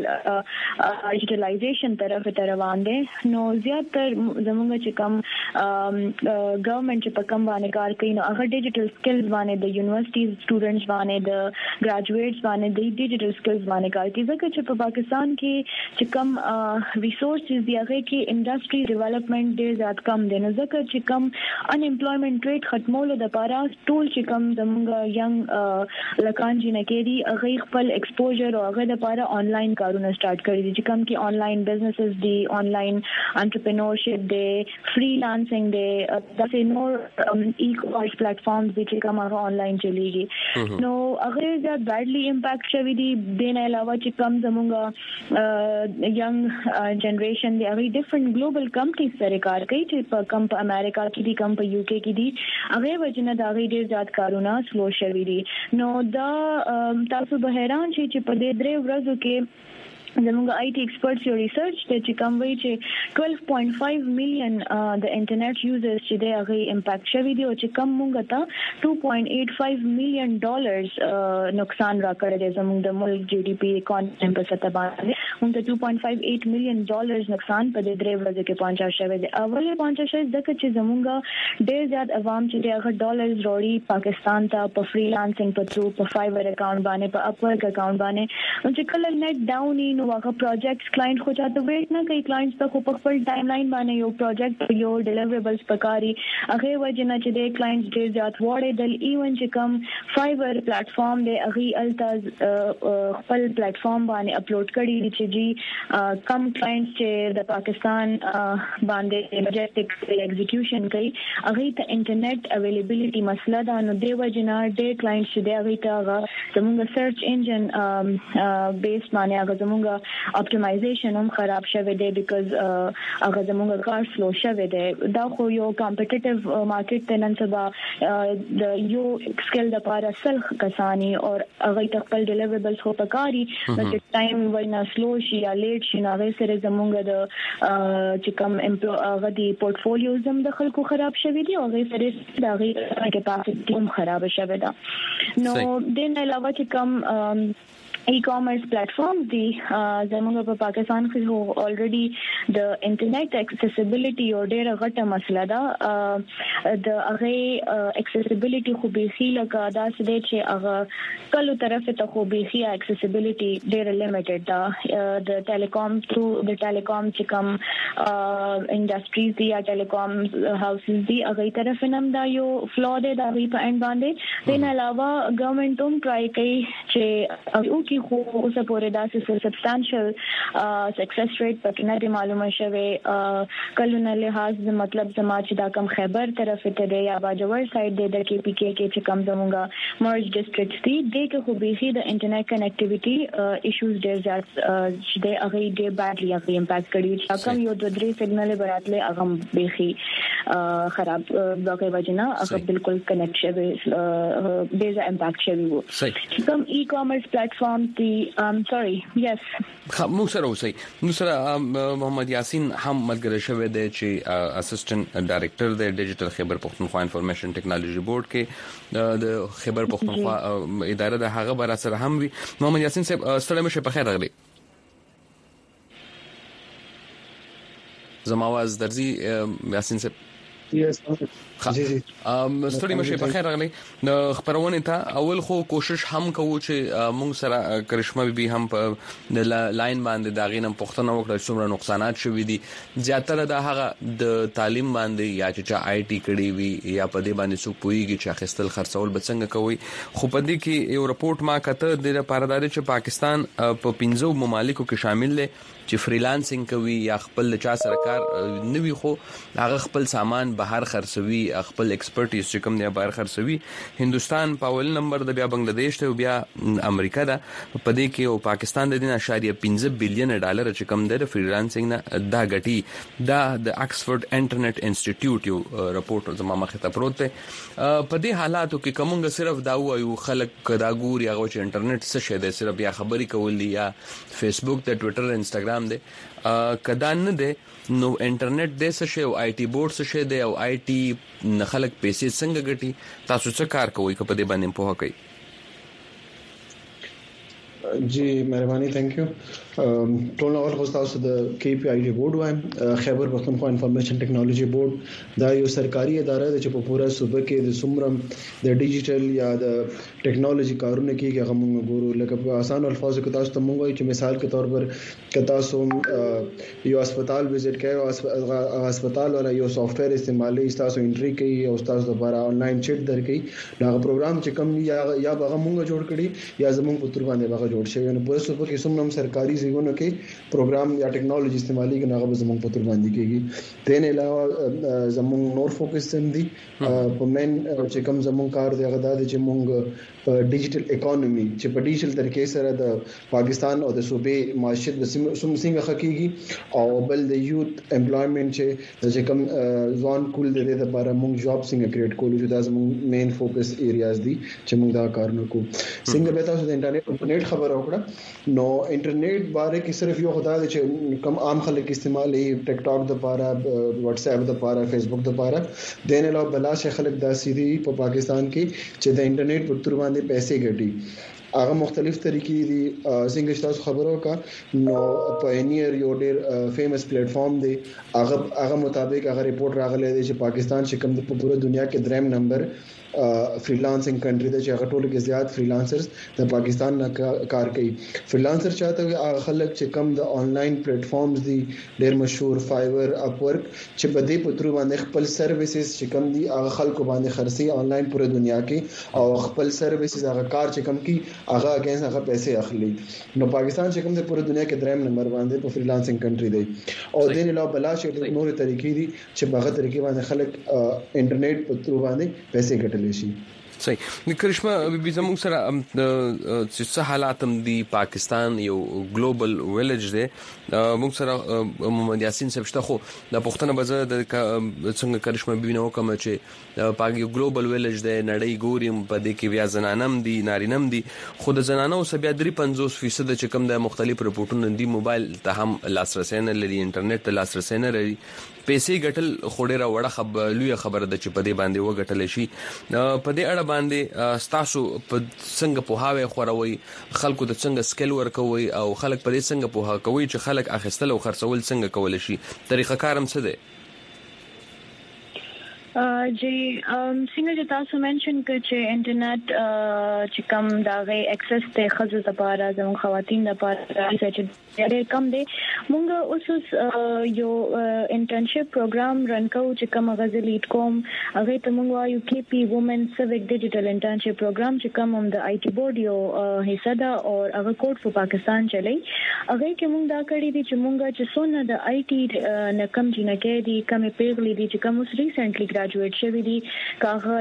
ډیجیټلایزیشن طرف ته روان دی نو زیات تر زموږ چې کوم ګورنمنت چې په کوم باندې کار کوي نو هغه ډیجیټل سکلز باندې د یونیورسيټي سټوډنټس باندې د ګریجویټس باندې د ډیجیټل سکلز باندې کار کوي ځکه چې په پاکستان کې چې کوم ریسورسز دی هغه کې انډستری ډیولپمنٹ ډېر زیات کم دی نو ځکه چې کوم unemployment rate ختمولو د پاره ټول چې کوم زموږ ینګ لکان جنکيري هغه خپل ایکسپوژر او هغه د پاره آنلاین کارونه سٹارټ کړی دي چې کوم کې آنلاین بزنسز دي آنلاین انټرپرینورشپ دي فریلانسینګ دي داسې نور ای کامرس پلیټفارمز دي چې کوم هغه آنلاین چلیږي نو هغه زیات بیډلی امپیکټ شوی دي. دین علاوه چې کوم زموږ ینګ جنریشن دی هغه ډیفرنٹ ګلوبل کمپنیز سره کار کوي چې په کم په امریکا کې دي کم په یو کې کې دي هغه وجنه دا غي ډیر زیات کارونه سلو شوی دي نو دا تاسو به حیران شئ چې په دې 3 ورځو کې زموږ آی ټي ایکسپرټس یو ریسرچ ته چې کوم وی چې 12.5 میلیون د انټرنیټ یوزرز چې دی هغه امپیکټ شوی دی او چې کم مونږ ته $2.85 میلیون نقصان راکړی دی زموږ د ملک جی ډي پی اکانومي په سطح باندې مونږ ته $2.58 میلیون نقصان په دې 3 ورځو کې پہنچا شوی دی. اول پہنچا شوی ځکه چې زموږ ډېر زیات عوام چې دی هغه ډالرز وروړي پاکستان ته په فریلانسینګ په تھرو په فایبر اکاؤنٹ باندې په اپورک اکاؤنٹ باندې چې کله نیټ ډاون نو نو هغه پروجیکټس کلاینټ خو چاته ویټ نه کوي کلاینټس ته خو په خپل ټایم لاین باندې یو پروجیکټ یو ډیلیوربلز پکاري هغه وجنه چې د کلاینټس ډیر زیات وړي د ایون چې کوم فایبر پلیټ فارم دی هغه التاز خپل پلیټ فارم باندې اپلوډ کړي چې جی کم کلاینټس چې د پاکستان باندې لوجستیکس ایگزیکیوشن کوي هغه ته انټرنیټ availability مسله ده نو د وجنه د کلاینټس چې دی هغه ته زموږ سرچ انجن بیس باندې هغه زموږ اپټیمایزیشن هم خراب شوی دی بیکاز هغه زموږ کار سلو شوی دی دا خو یو کمپټیټیو مارکیټ ته نن سبا د یو سکیل د لپاره سلخ کسانی او هغه خپل ډیلیوربلز خو پکاري چې ټایم وینا سلو شي یا لیټ شي نو هغه سره زموږ د چې کوم هغه دی پورټفولیوز هم د خلکو خراب شوی دي او هغه سره د هغه کیپاسټي هم خراب شوی ده نو د نه علاوه چې کوم ای-کامرس پلیټفارم دی زموږ په پاکستان کې already د انټرنیټ accessibility او ډېر غټه مسله ده د هغه accessibility خو به خیله دا څه چې هغه کله طرف ته خو به خي accessibility ډېر لیمیټډ ده د ټیلیکام ثرو د ټیلیکام چې کوم انډستریز دی یا ټیلیکام هاوسز دی هغه طرف نم دا یو فلو ده د هغه په اند باندې د نه علاوه ګورنمنت هم ټرای کوي چې او خو اوسه پورې داسې سبستانشل سکسس ریټ پکې نه معلومه شوه کلونه لحاظ مطلب زما چې دا کم خیبر طرف ته دی یا باجوړ سایډ دی د کې پی کې چې کم زموږه مرج ډیسټریکټس دي د کې خو به د انټرنیټ کنیکټیویټي ایشوز ډیر زیات چې د هغه ډیر بیډلی هغه امپیکټ کړی چې کم یو د درې سیګنل براتله هغه به خراب دغه وجنه هغه بالکل کنیکټ شوی بیزه امپیکټ شوی وو کوم ای-کامرس پلیټفارم sorry yes موږ سره اوسئ موږ سره محمد یاسین هم ملګری شوی دی چې اسسټنټ ډایریکټر دی ډیجیټل خیبر پختونخوا انفارمیشن ټیکنالوژي بورډ کې د خیبر پختونخوا اداره د هغه بر سره هم وي محمد یاسین صاحب ستړي مشه په خیر راغلی زما आवाज درځي یاسین صاحب ستړي مشه په خیر راغلی د خبرونه ته اول خو کوشش هم کوو چې موږ سره کرشمه بي هم په لاین باندې دا غینم پښتنه وکړه څومره نقصانات شوي دي زیاتره د هغه د تعلیم باندې یا چې آی ټي کړي وي یا په دې باندې څوک پويږي چې اخستل خرڅول بڅنګ کوي خو په دې کې یو رپورت ما کته د لپاره چې پاکستان په 15 ممالکو کې شامل دي چې فریلانسینګ کوي یا خپل چا سرکار نوي خو هغه خپل سامان بهر خرڅوي خپل ایکسپرټیز چې کوم دی بهر خرڅوي هندستان په اول نمبر د بیا بنگلاديش ته بیا امریکا ده په دې کې او پاکستان د 2.15 بلین ډالر چې کوم دی فریلانسینګ نه دا غټي دا د اکسفورد انټرنیټ انسټیټیوټ یو رپورټ زما مخه ته پروت دی په دې حالاتو کې کومګه صرف دا وایو خلک کدا ګور یا چې انټرنیټ څه شه دی صرف یا خبري کول دي یا فیسبوک د ټوئیټر انستګرام دي کدا نه دي نو انټرنیټ د څه شی او آی ټي بورډ څه شی دی او آی ټي خلک پیسې څنګه ګټي تاسو څه کار کوئ په دې باندې په هکې जी मेहरबानी थैंक यू ټول اول خو تاسو د کی پی آی ډی بورډ وایم خیبر پختونخوا انفارمیشن ټیکنالوژي بورډ دا یو سرکاري اداره ده چې په پورا صوبه کې د سمرم د ډیجیټل یا د ټیکنالوژي کارونه کوي هغه موږ ګورو لکه په آسان الفاظو کې تاسو ته موږ وایو چې مثال کے طور پر کتا سو یو هسپتال وزټ کوي او هسپتال ولا یو سافټویر استعمالي تاسو انټری کوي او تاسو لپاره آنلاین چیټ درکې دا پروګرام چې کوم یا هغه موږ جوړ کړی یا زموږ په تور باندې هغه جوړ شوی نو په صوبه کې سمرم سرکاري ونه کې پروګرام یا ټیکنالوژي استعمالي کې هغه زموږ په تور باندې کېږي تین علاوه زموږ نور فوکس هم دي په مین چې کوم زموږ کار دی هغه د چې موږ په ډیجیټل اکانومي چې په ډیجیټل طریقې سره د پاکستان او د صوبې معیشت څنګه حقيقي او بل د یوت امپلویمنت چې کوم ځوان کول د دې لپاره موږ جاب څنګه کریټ کولو چې دا زموږ مین فوکس ایریاز دي چې موږ دا کار نکو څنګه به تاسو د انټرنیټ خبر وکړه نو انټرنیټ باره کې صرف یو خدای چې کم عام خلک استعمالي ټیک ټاک د لپاره واتس اپ د لپاره فیسبوک د لپاره دین علاوه بلاش خلک د سیدي په پاکستان کې چې د انټرنیټ په تور باندې پیسې ګټي هغه مختلف طریقې دي څنګه تاسو خبرو کا نو پاینیر یو ډېر فیمس پلیټ فارم دی هغه مطابق هغه ریپورت راغلی دی چې پاکستان چې کوم په پوره دنیا کې دریم نمبر فریلانسینګ کنټری ده چې هغه ټولو کې زیات فریلانسرز د پاکستان نه کار کوي. فریلانسر چاته هغه خلک چې کم د آنلاین پلیټ فارمز دي ډېر مشهور فایور اپورک چې په دې پترو باندې خپل سرویسز چې کم دي هغه خلکو باندې خرڅي آنلاین پوره دنیا کې او خپل سرویسز هغه کار چې کم کی هغه اگینس هغه پیسې اخلي. نو پاکستان چې کم د پوره دنیا کې دریم نمبر باندې په فریلانسینګ کنټری دی او د نه لا بلا شي نور طریقې دي چې بغیر طریقې باندې خلک انټرنیټ په تر باندې پیسې ګټلی شي. صحیح. کرشمه بي زموږ سره چې څه حالات هم دي پاکستان یو ګلوبل ویلج دی موږ سره محمد یاسین صاحب شته خو د پښتنه بزه د څنګه کرشمه بي نو کوم چې پاک یو ګلوبل ویلج دی نړۍ ګوریم په دې کې بیا زنانم دي نارینم دي خو د زنانو سبیا 53% چې کم د مختلف رپورټونو دي موبایل ته هم لاسرسي نه لري انټرنیټ ته لاسرسي نه لري پیسې ګټل خوډه وړه لوی خبره ده چې په دې باندې وګټل شي. په دې اړه باندې ستاسو په څنګه په هاوی خوروي خلکو د څنګه سکل ورکوي او خلک په دې څنګه په کوي چې خلک اخیستل او خرڅول څنګه کول شي طریقه کارم څه ده؟ جی څنګه چې تاسو منشن کړ چې انټرنیټ چې کم دا غي اکسس ته خزو لپاره زموږ خواتین لپاره چې ډېر کم دي موږ اوس یو انټرنشپ پروګرام رن کوو چې کوم غزلیټ کوم هغه ته موږ وایو کې پی وومن سیویک ډیجیټل انټرنشپ پروګرام چې کوم هم د آی ټي بورډ یو حصہ ده او هغه کوډ فور پاکستان چلی هغه کې موږ دا کړی دي چې موږ چې سونه د آی ټي نه کم جنکه دي کم پیغلي دي چې کوم اوس ریسنټلی ګریجویټ شوی دي کاغه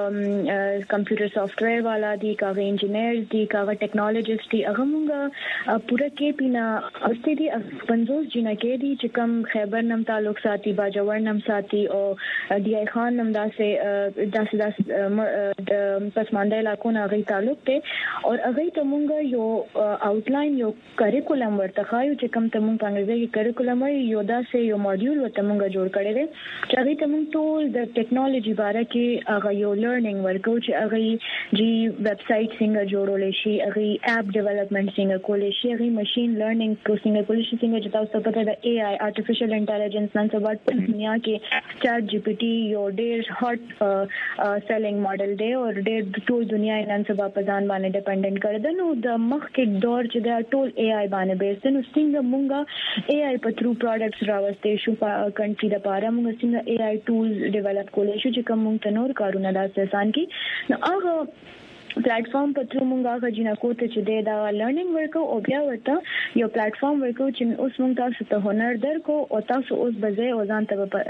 کمپیوټر سافټویر والا دي کاغه انجینیر دي کاغه ټیکنالوژیست دي هغه موږ پوره کې پینا اوسې دي 50 جنکه دي چې کوم خیبر نم تعلق ساتي باجوړ نم ساتي او ډي آی خان نم داسې د پسمانده علاقو نه غي تعلق ته او هغه ته مونږ یو آوټلاین یو کریکولم ورته خایو چې کوم ته مونږ په انګریزي کې کریکولم یو داسې یو ماډیول ورته مونږ جوړ کړی دی چې هغه ته مونږ ټول د ټیکنالوژي باره کې هغه یو لرنینګ ورکو چې هغه جی ویب سټ څنګه جوړول شي هغه اپ ډیولپمنٹ څنګه کول شي هغه ماشين لرنینګ څنګه کول شي څنګه چې تاسو ته پته ده اي اي آرټیفیشل انټيليجنس نن سبا په دنیا کې چیٹ جی پی ټي یو ډېر هاټ سیلینګ ماډل دی او ډېر ټول دنیا نن سبا په ځان باندې ډیپندنٹ کړ ده نو د مخ کې دور چې دا ټول اي اي باندې بیس نو څنګه مونږه اي اي په تھرو پروډکټس راوستي شو په کنټری د پاره مونږ څنګه اي اي ټولز ډیولپ کولای شو چې کوم مونږ تنور کارونه د آسان کی نو هغه پلیټ فارم په تر مونږه غا جنکو ته چې دا لرنینګ ورکو او بیا ورته یو پلیټ فارم ورکو چې اوس مونږ تاسو ته هنر درکو او تاسو اوس بځای او ځان ته په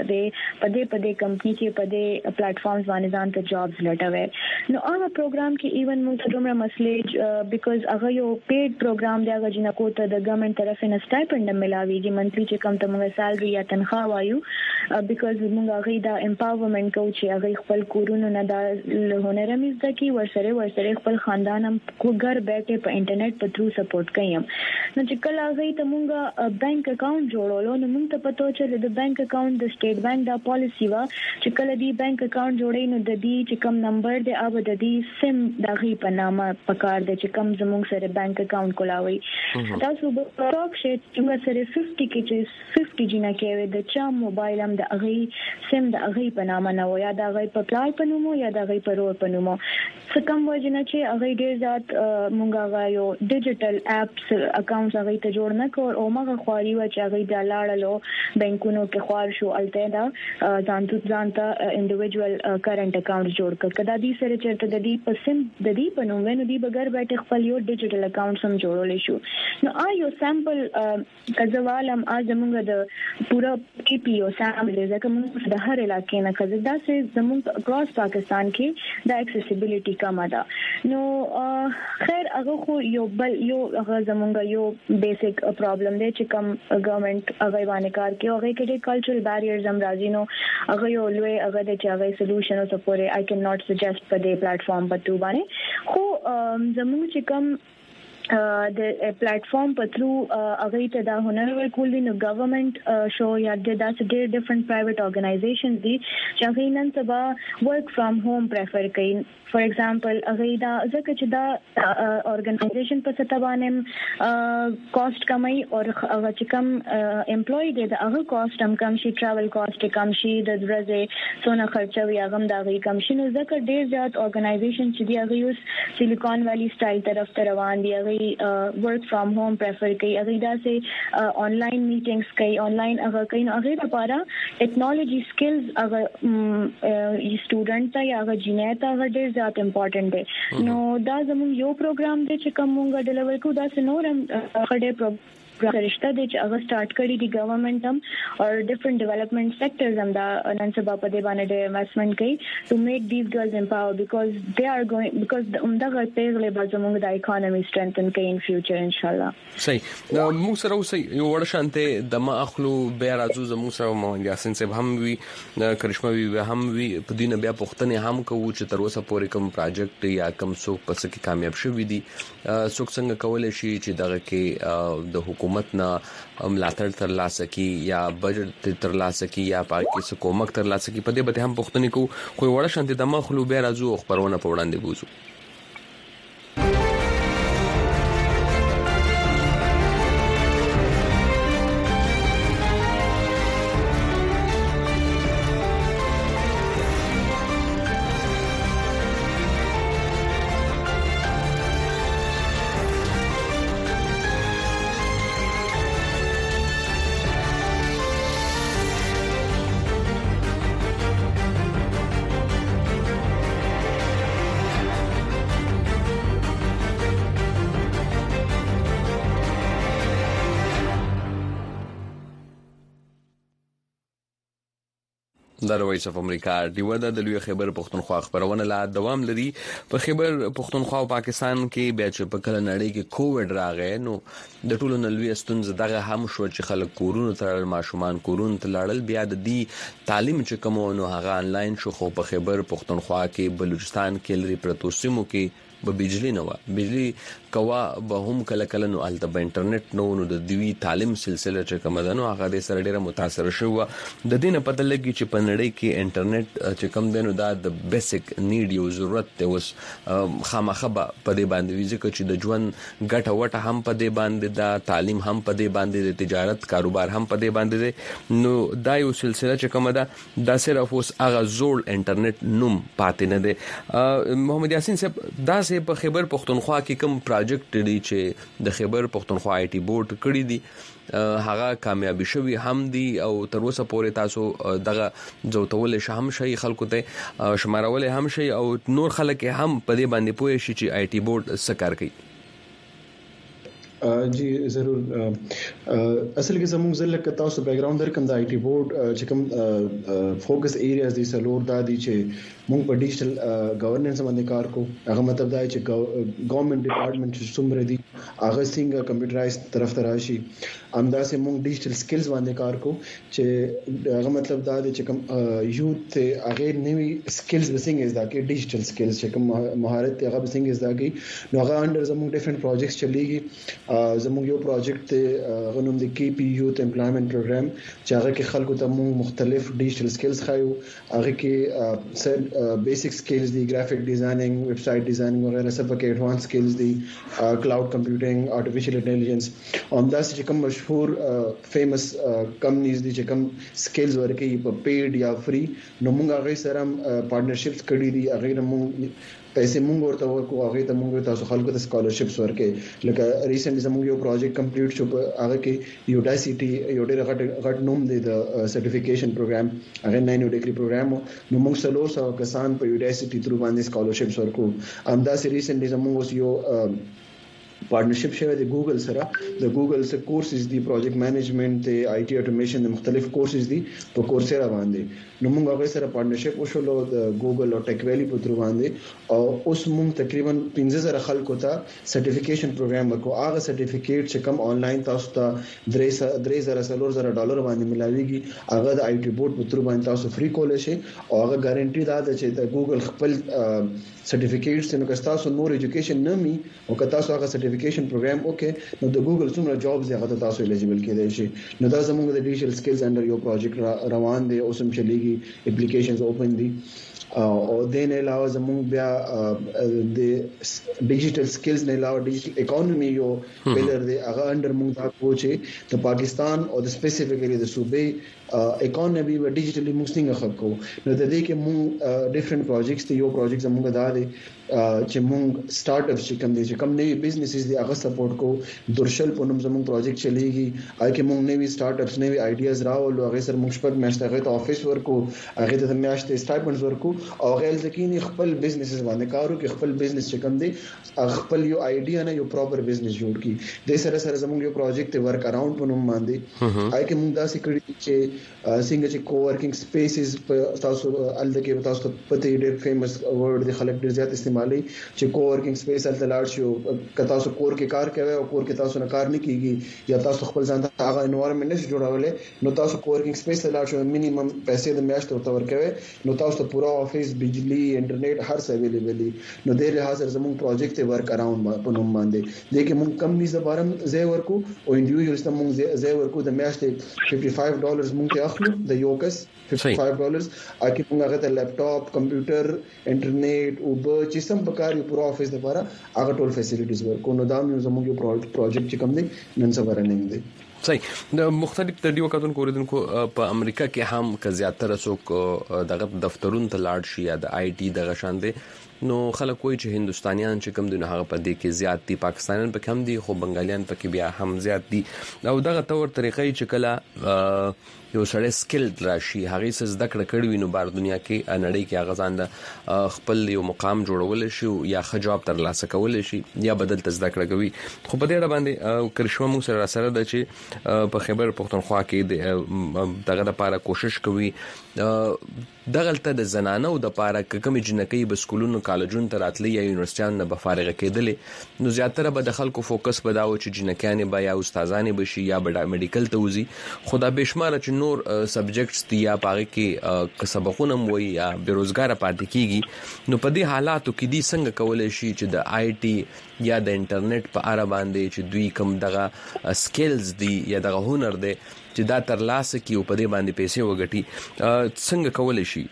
دې کمپنی کې په دې پلیټ فارمز باندې ځان ته جابز لټوي نو هغه پروګرام کې ایون مونږ ته دومره مسلې بیکاز هغه یو پیډ پروګرام دی هغه جنکو ته د ګورنمنت طرف نه سټایپند ملاويږي منثلي چې کم ته مونږ سالري یا تنخواه وایو بیکاز مونږ هغه دا امپاورمنت کو چې هغه خپل کورونو نه د هنر میز دکی ورسره خپل خاندان هم کوګر بیٹه په انټرنیټ په تھرو سپورټ کوي نو چې کله هغه ته مونږه بانک اکاؤنٹ جوړولو نو مونږ ته پته چې د بانک اکاؤنٹ د سٹیټ بانک دا پالیسی وا چې کله دی بانک اکاؤنٹ جوړې نو د دې چې کم نمبر دی او د دې سیم دغه په نامه پکار دی چې کم زموږ سره بانک اکاؤنٹ کولاوي تاسو به ټاک شي چې سره 50 کې چې 50 جنا کې د چا موبایل هم د هغه سیم د هغه په نامه نه و یا د هغه په پلای په نومو یا د هغه په رور په نومو څه کم وجنه چې هغه ډیر ذات مونږه یو ډیجیټل اپس اکاونټ هغه ته جوړ نه کول او مګه خواري و چې هغه د لاړلو بانکونو کې خوار شو الته دا ځانته انډیویډوال کرنٹ اکاونټ جوړ کړ کدا دې سره چرته د دې پسم د دې په نوم نو دې بغیر بیٹه خپل یو ډیجیټل اکاونټ سم جوړول شو نو یو سامپل کزوالم زمونږ د پورا پی پی او سامپل ځکه موږ د هر علاقې نه کزه دا سه زمونږ اکراس پاکستان کې د اکسیسیبিলিټي کم ده نو خیر هغه خو یو هغه زمونږ یو بیسیک پرابلم دی چې کوم ګورنمنت هغه باندې کار کوي هغه کې د کلچرل بیریرز هم راځي نو هغه یو لوی هغه د چاغي سولوشن او سپورټ آی کین ناٹ سجست په دې پلیټ فارم په تو باندې خو زمونږ چې کوم د پلیټفارم په تھرو هغه ته دا هنر ورکول دي. نو ګورنمنت شو یا د داسې ډېر ډیفرنٹ پرایویټ اورګنایزیشنز دي چې هغه نن سبا ورک فرام هوم پریفر کوي. فار ایگزامپل هغه دا ځکه چې دا اورګنایزیشن په ستو باندې کاست کمای او هغه چې کم امپلوي دي دا هغه کاست کم شي، ټراول کاست کم شي، د ورځې سونه خرچه وي هغه دا غي کم شي. نو ځکه ډېر زیات اورګنایزیشن چې دی هغه اوس سیلیکون ویلی سټایل طرف ته روان دي. ورک فرام هوم پریفر کوي. هغه داسې آنلاین میټینګز کوي، آنلاین هغه کوي. هغه لپاره ټیکنالوژي سکلز هغه سټوډنټ ته یا هغه جنیت هغه ډېر زیات امپورټنت دی. نو دا زموږ یو پروګرام دی چې کوم موږ ډیلیور کوو. دا سنورم خډه پروګرام رشتہ د چې هغه سٹارټ کړی دی ګورنمنت هم او ډیفرنٹ ډیولپمنٹ سیکټرز هم دا نن سبا په دې باندې د انویسټمنٹ کوي ټو میک دیز ګرلز امپاور بیکاز دے ار ګوینګ بیکاز دا پیغله به زموږ د اکانومي سترنتن کوي ان فیوچر ان شاء الله. صحیح. موږ سره اوس یو ور شانته د ما اخلو بیا راځو زموږ سره محمد یاسین صاحب هم وی کرشمه وی هم وی په دینه بیا پښتنه هم کوو چې تر اوسه پورې کوم پروجیکټ یا کوم څوک پس کې کامیاب شوی دي څوک څنګه کولای شي چې دغه کې د حکومت نه ملاتړ تر لاسه کی یا بجټ تر لاسه کی یا پاکي حکومت تر لاسه کی په دې به هم پښتني کو کوئی وړه شانتي د مخلو بیا راځو خبرونه په وړاندې بوزو. د وایس اف امریکا دیو د لوی خیبر پختونخوا خبرونه لا دوام لري. په خیبر پختونخوا او پاکستان کې بیا چې په کله نړۍ کې کووډ راغی نو د ټولو نلوي ستونزې دغه هم شو چې خلک کورونو ته ماشومان کورونو ته لاړل. بیا د دې تعلیم چې کوم نو هغه انلاین شو. خو په خیبر پختونخوا کې بلوچستان کې لري پرتو سیمو کې به بجلی نه و بجلی کوا به هم کله کله نو الته په انټرنیټ نو د دوی تعلیم سلسله چې کوم ده نو هغه د سره ډیره متاثر شو. د دینه پته لګی چې په نړۍ کې انټرنیټ چې کوم دینو دا د بیسیک نیډ یو ضرورت ته وس خامخه په دې باندې ویځکه چې د ژوند ګټه وټه هم په دې باندې دا تعلیم هم په دې باندې د تجارت کاروبار هم په دې باندې نو دا یو سلسله چې کوم ده دا صرف اوس هغه زوړ انټرنیټ نوم پاتې نه دی. محمد یاسین صاحب دا په خیبر پختونخوا کې کوم پروجیکټ دی چې د خیبر پختونخوا آی ټي بورډ کړی دی هغه کامیابی شوی هم دی او تر اوسه پورې تاسو دغه زوتول شهم شي خلکو ته شمارول هم شي او نور خلک هم په دې باندې پوه شي چې آی ټي بورډ څه کار کوي. जी ज़रूर असल के समूह ज़िले के ताऊ बैक ग्राउंड दर कम द आई टी बोर्ड चिकम फोकस एरियाज दी सलोर दा दी चे मूंग पर डिजिटल गवर्नेंस मंदे कार को अगर मतलब दा चे गवर्नमेंट डिपार्टमेंट सुमरे दी आगे सिंग कंप्यूटराइज तरफ तराशी आमदा से मूंग डिजिटल स्किल्स मंदे कार को चे अगर मतलब दा दे चिकम यूथ थे आगे नई स्किल्स बसिंग इस दा के डिजिटल स्किल्स चिकम महारत आगे बसिंग इस दा की नो आगे अंडर समूह डिफरेंट प्रोजेक्ट्स चलेगी زموږ یو پروجیکټ ته غنوم د کی پی یوت امپلایمنٹ پروګرام چې هغه کې خلکو ته موږ مختلف ډیجیټل سکلز خایو. هغه کې سر بیسیک سکلز دي گرافیک ډیزاینینګ ویب سټ ډیزاینینګ وغیرہ سب کې ایڈوانس سکلز دي کلاود کمپیوټینګ آرټیفیشل انټيليجنس هم داسې چې کوم مشهور فیمس کمپنیز دي چې کوم سکلز ورکې په پیډ یا فری نو موږ هغه سره پارټنرشپس کړی دي. هغه موږ پیسې موږ ورته ورکو هغه ته موږ تاسو خلکو ته سکالرشپس ورکې لکه ریسنټلی زموږ یو پروجیکټ کمپلیټ شو هغه کې یوډاسیټي یو ډېر غټ نوم دی د سرټیفیکیشن پروګرام هغه 9 ډیګري پروګرام نو موږ سلو سو کسان په یوډاسیټي تھرو باندې سکالرشپس ورکو. همداسې ریسنټلی زموږ یو پارټنرشپ شوه د ګوګل سره د ګوګل سره کورسز دي پروجیکټ مینجمنت ته آی ټي اټومیشن د مختلف کورسز دي په کورسيرا باندې نو موږ هغه سره پارټنرشپ وشولو د ګوګل او ټیک ویلی په تر باندې او اوس موږ تقریبا 15000 خلکو ته سرټیفیکیشن پروګرام ورکو. هغه سرټیفیکیټ چې کوم آنلاین تاسو ته $3000 باندې ملاويږي هغه د آی ټي بورډ په تر باندې تاسو فری کولای شئ او هغه ګارانټي ده چې د ګوګل خپل سرټیفیکیټس نو که تاسو نور ایجوکیشن نه می او که تاسو هغه سرټیفیکیشن پروګرام وکړي نو د ګوګل څومره جابز هغه تاسو الیجیبل کېدای شي. نو دا زموږ د ډیجیټل سکلز انډر یو پروجیکټ روان دی او سم چلیږي اپلیکیشنز اوپن دي او د نه علاوه زموږ بیا د ډیجیټل سکلز نه علاوه ډیجیټل اکانومي یو پلر دی هغه انډر موږ دا کوچې د پاکستان او د سپیسیفیکلی د صوبې اکانومي و ډیجیټلی موږ څنګه خلکو نو د دې کې موږ ډیفرنٹ پروجیکټس دی یو پروجیکټ زموږ دا دی چې موږ سٹارټ اپس چې کوم دي چې کوم نوی بزنسز دي هغه سپورټ کو درشل په نوم زموږ پروجیکټ چلیږي اګه موږ نوی سٹارټ اپس نوی آیډیاز راوړو هغه سره موږ شپږ میاشتې هغه ته افیس ورکو هغه ته میاشتې سټایپنډز ورکو او غیر ځکینی خپل بزنسز باندې کارو کې خپل بزنس چې کوم دي خپل یو آیډیا نه یو پراپر بزنس جوړ کی د سره سره زموږ یو پروجیکټ ورک اراوند په نوم باندې اګه موږ دا سکړی چې څنګه چې کوورکینګ سپیسز په تاسو الدکه تاسو پته ډېر فیمس ورډ دی خلک ډېر زیات استعمالي چې کوورکینګ سپیس الته لاړ شو که تاسو کور کې کار کوي او کور کې تاسو نه کار نه کیږي یا تاسو خپل ځان ته هغه انوایرنمنت نه جوړولې نو تاسو کوورکینګ سپیس ته لاړ شو مینیمم پیسې د میاشتې ورته ورکوي نو تاسو ته پورا افیس بجلی انټرنیټ هر څه اویلیبل نو د لحاظ سره زموږ پروجیکټ ورک اراوند په نوم باندې د کې موږ کم میزه بارم ځای ورکو او انډیویډوالز ته موږ ځای ورکو د میاشتې $55 موږ ته اخلو د یو کس $55 اکی موږ هغه ته لیپټاپ کمپیوټر انټرنیټ او به چې سم بکار یو پورا افیس لپاره هغه ټول فیسیلیټیز ورکو نو دا موږ زموږ یو پروجیکټ چې کوم دی نن سبا رننګ دی. صحیح. د مختلف تدریو کتونکو اوریدونکو په امریکا کې هم ک زیاتره څوک دغه دفترونو ته لاړ شي یا د آی ټي دغه شان دي نو خلک وایي چې هندستانيان چې کوم دي نو هغه په دې کې زیات دي پاکستانیان په کم دي خو بنگالیان په کې بیا هم زیات دي او دغه تور طریقې چې کله یو سړی سکل راشي هغه څه زده کړی وي نو بار دنیا کې نړۍ کې هغه ځان د خپل یو مقام جوړول شي یا خجاب تر لاسه کول شي یا بدل زده کړی کوي خو په دې اړه باندې کرشمه موږ سره د چې په خیبر پختونخوا کې دغه لپاره کوشش کوي دغلته د زنانو د لپاره کوم جنکې به سکولونو کالجونو ته راتلي یا یونیورسيټیانو نه به فارغ کېدل نو زیاتره به د خلکو فوکس بداو چې جنکیانې به یا استادانې بشي یا به میډیکل ته وزي خدا بشمار چې نور سبجیکټس دي یا پاره کې سبقونه مو یا بیروزګار پاتې کیږي نو په دې حالاتو کې دي څنګه کولای شي چې د آی ټي یا د انټرنیټ په اړه باندې چې دوی کوم دغه سکلز دي یا دغه هنر دي چې دا تر لاسه کې په دې باندې پیسې وګټي څنګه کولای شي؟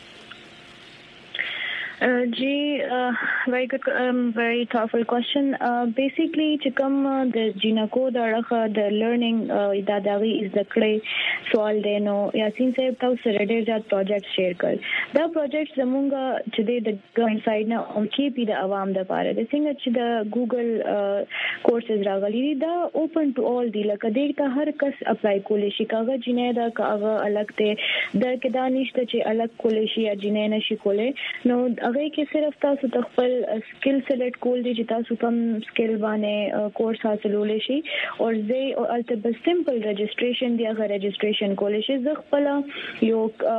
very good, very thoughtful question. Basically, چې کوم د جینکو د اړه د لرنینګ دا دغه زده کړې سوال دی نو یاسین صاحب تاسو سره ډېر زیات پروجیکټ شیر کړ دا پروجیکټ زمونږ چې د ګورنمنت سایډ نه او کې پی د عوام د لپاره د څنګه چې د ګوګل کورسز راغلي دا اوپن ټو آل دی لکه دې ته هر کس اپلای کولی شي کاغه جنې دا کاغه الګ ته د کې دانشته چې الګ کولی شي یا جنې نشي کولی نو هغه کې صرف تاسو خپل سکل سلیکټ کول دي چې تاسو کوم سکل باندې کورس حاصلول شي او زه او البته سمپل رجسټریشن دی هغه رجسټریشن کول شي زه خپل یو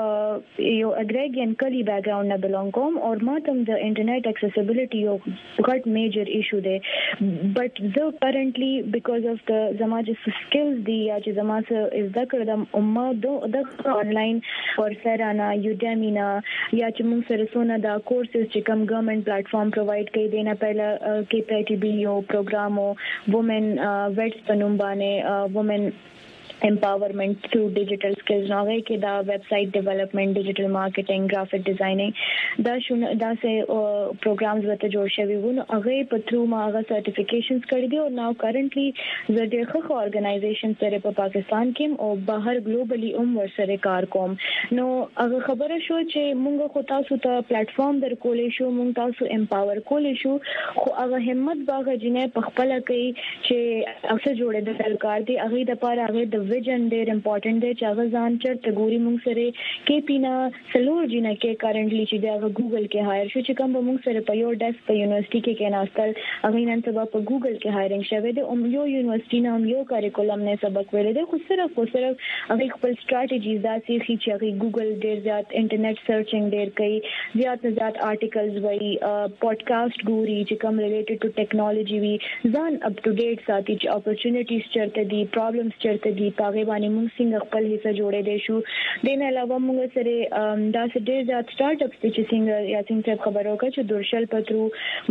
اګریګین کلی بیک گراوند نه بلونګ کوم او ماته د انټرنیټ اکسسیبিলিټي یو غټ میجر ایشو دی بٹ زه کرنٹلی بیکاز اف د زماج سکلز دی یا چې زما سره زده کړم او د آنلاین کورسیرا یوډیمی یا چې موږ سره سونه دا کورسز چې کوم ګورنمنت پلیټفارم پرووایډ کوي دینا پہلا کې پی ټی بی یو پروګرام او وومن ویټس پنوم باندې وومن empowerment through digital skills نو هغه کې دا ویب سټ ډیولپمنٹ ډیجیټل مارکیټینګ گرافیک ډیزاینینګ دا سه پروګرامز وته جوړ شوی وو نو هغه په تھرو ما هغه سرټیفیکیشنز کړی دي او ناو کرنٹلی زه د خو ارګنایزیشن سره په پاکستان کې او بهر ګلوبلی ور سره کار کوم نو هغه خبره شو چې مونږ خو تاسو ته پلیټفارم در کولې شو مونږ تاسو امپاور کولې شو خو هغه همت باغ جنې په خپل کوي چې اکثر جوړې د سرکار دی هغه د پاره هغه د ویژن ډېر امپورټنت دی چې هغه ځان چرته ګوري موږ سره کې پینا سلور جنہ کې کرنٹلی چې دا ګوګل کې هایر شو چې کوم موږ سره په یو ډیسک په یونیورسيټي کې ناستل هغه نن سبا په ګوګل کې هایرینګ شوه دی او یو یونیورسيټي نام یو کریکولم نه سبق ویل دی خو صرف هغه خپل سټریټیجیز دا چې هغه ګوګل ډېر زیات انټرنیټ سرچینګ ډېر کوي زیات آرټیکلز وایي پودکاسټ ګوري چې کوم ریلیټډ ټو ټیکنالوژي وي ځان اپ ټو ډیټ ساتي چې اپورچونټیز چرته دي پرابلمز چرته دي چې پاغه باندې موږ څنګه خپل حصہ جوړې دي شو دین علاوه موږ سره دا ډېر زیات سٹارټ اپس چې څنګه یا څنګه خبرو کا چې درشل پترو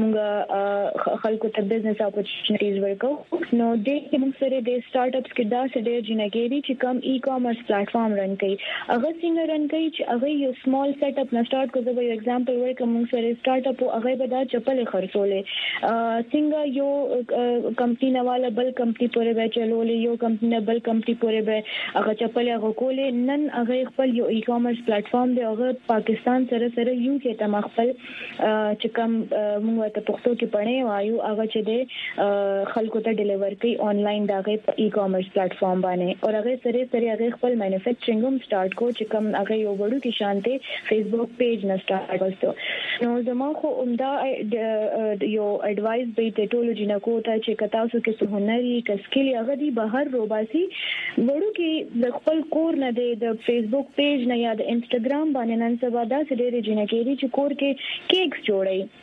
موږ خلکو ته بزنس اپورچونټیز ورکو نو دې موږ سره د سٹارټ اپس کې دا ډېر جنګيري چې کم ای کامرس پلیټفارم رن کوي هغه څنګه رن کوي چې هغه یو سمال سیټ اپ نه سٹارټ کوي زه یو اگزامپل ورکوم موږ سره سٹارټ اپ هغه به دا چپل خرڅولې څنګه یو کمپنی نه والا بل کمپنی پورې به چلولې یو کمپنی بل کمپنی پورې به هغه چپل هغه کولې نن هغه خپل یو ای کامرس پلیټفارم دی هغه پاکستان سره یو کې تم خپل چې کوم موږ ته پښتو کې پڑھې وایو هغه چې د خلکو ته ډیلیور کوي آنلاین دغه ای کامرس پلیټفارم باندې او هغه سره هغه خپل مینوفیکچرینګ هم سٹارټ کو چې کوم هغه یو وړو کې شانته فیسبوک پیج نه سٹارټ وسو نو زمو خو عمده یو اډوایس به ته ټولو جنکو ته چې کتاسو کې څه هنري کسکلی هغه دی بهر روباسي وړو کې د خپل کور نه د فیسبوک پیج نه یا د انستګرام باندې نن سبا دا سړي جنکيري چې کور کې کیکس جوړي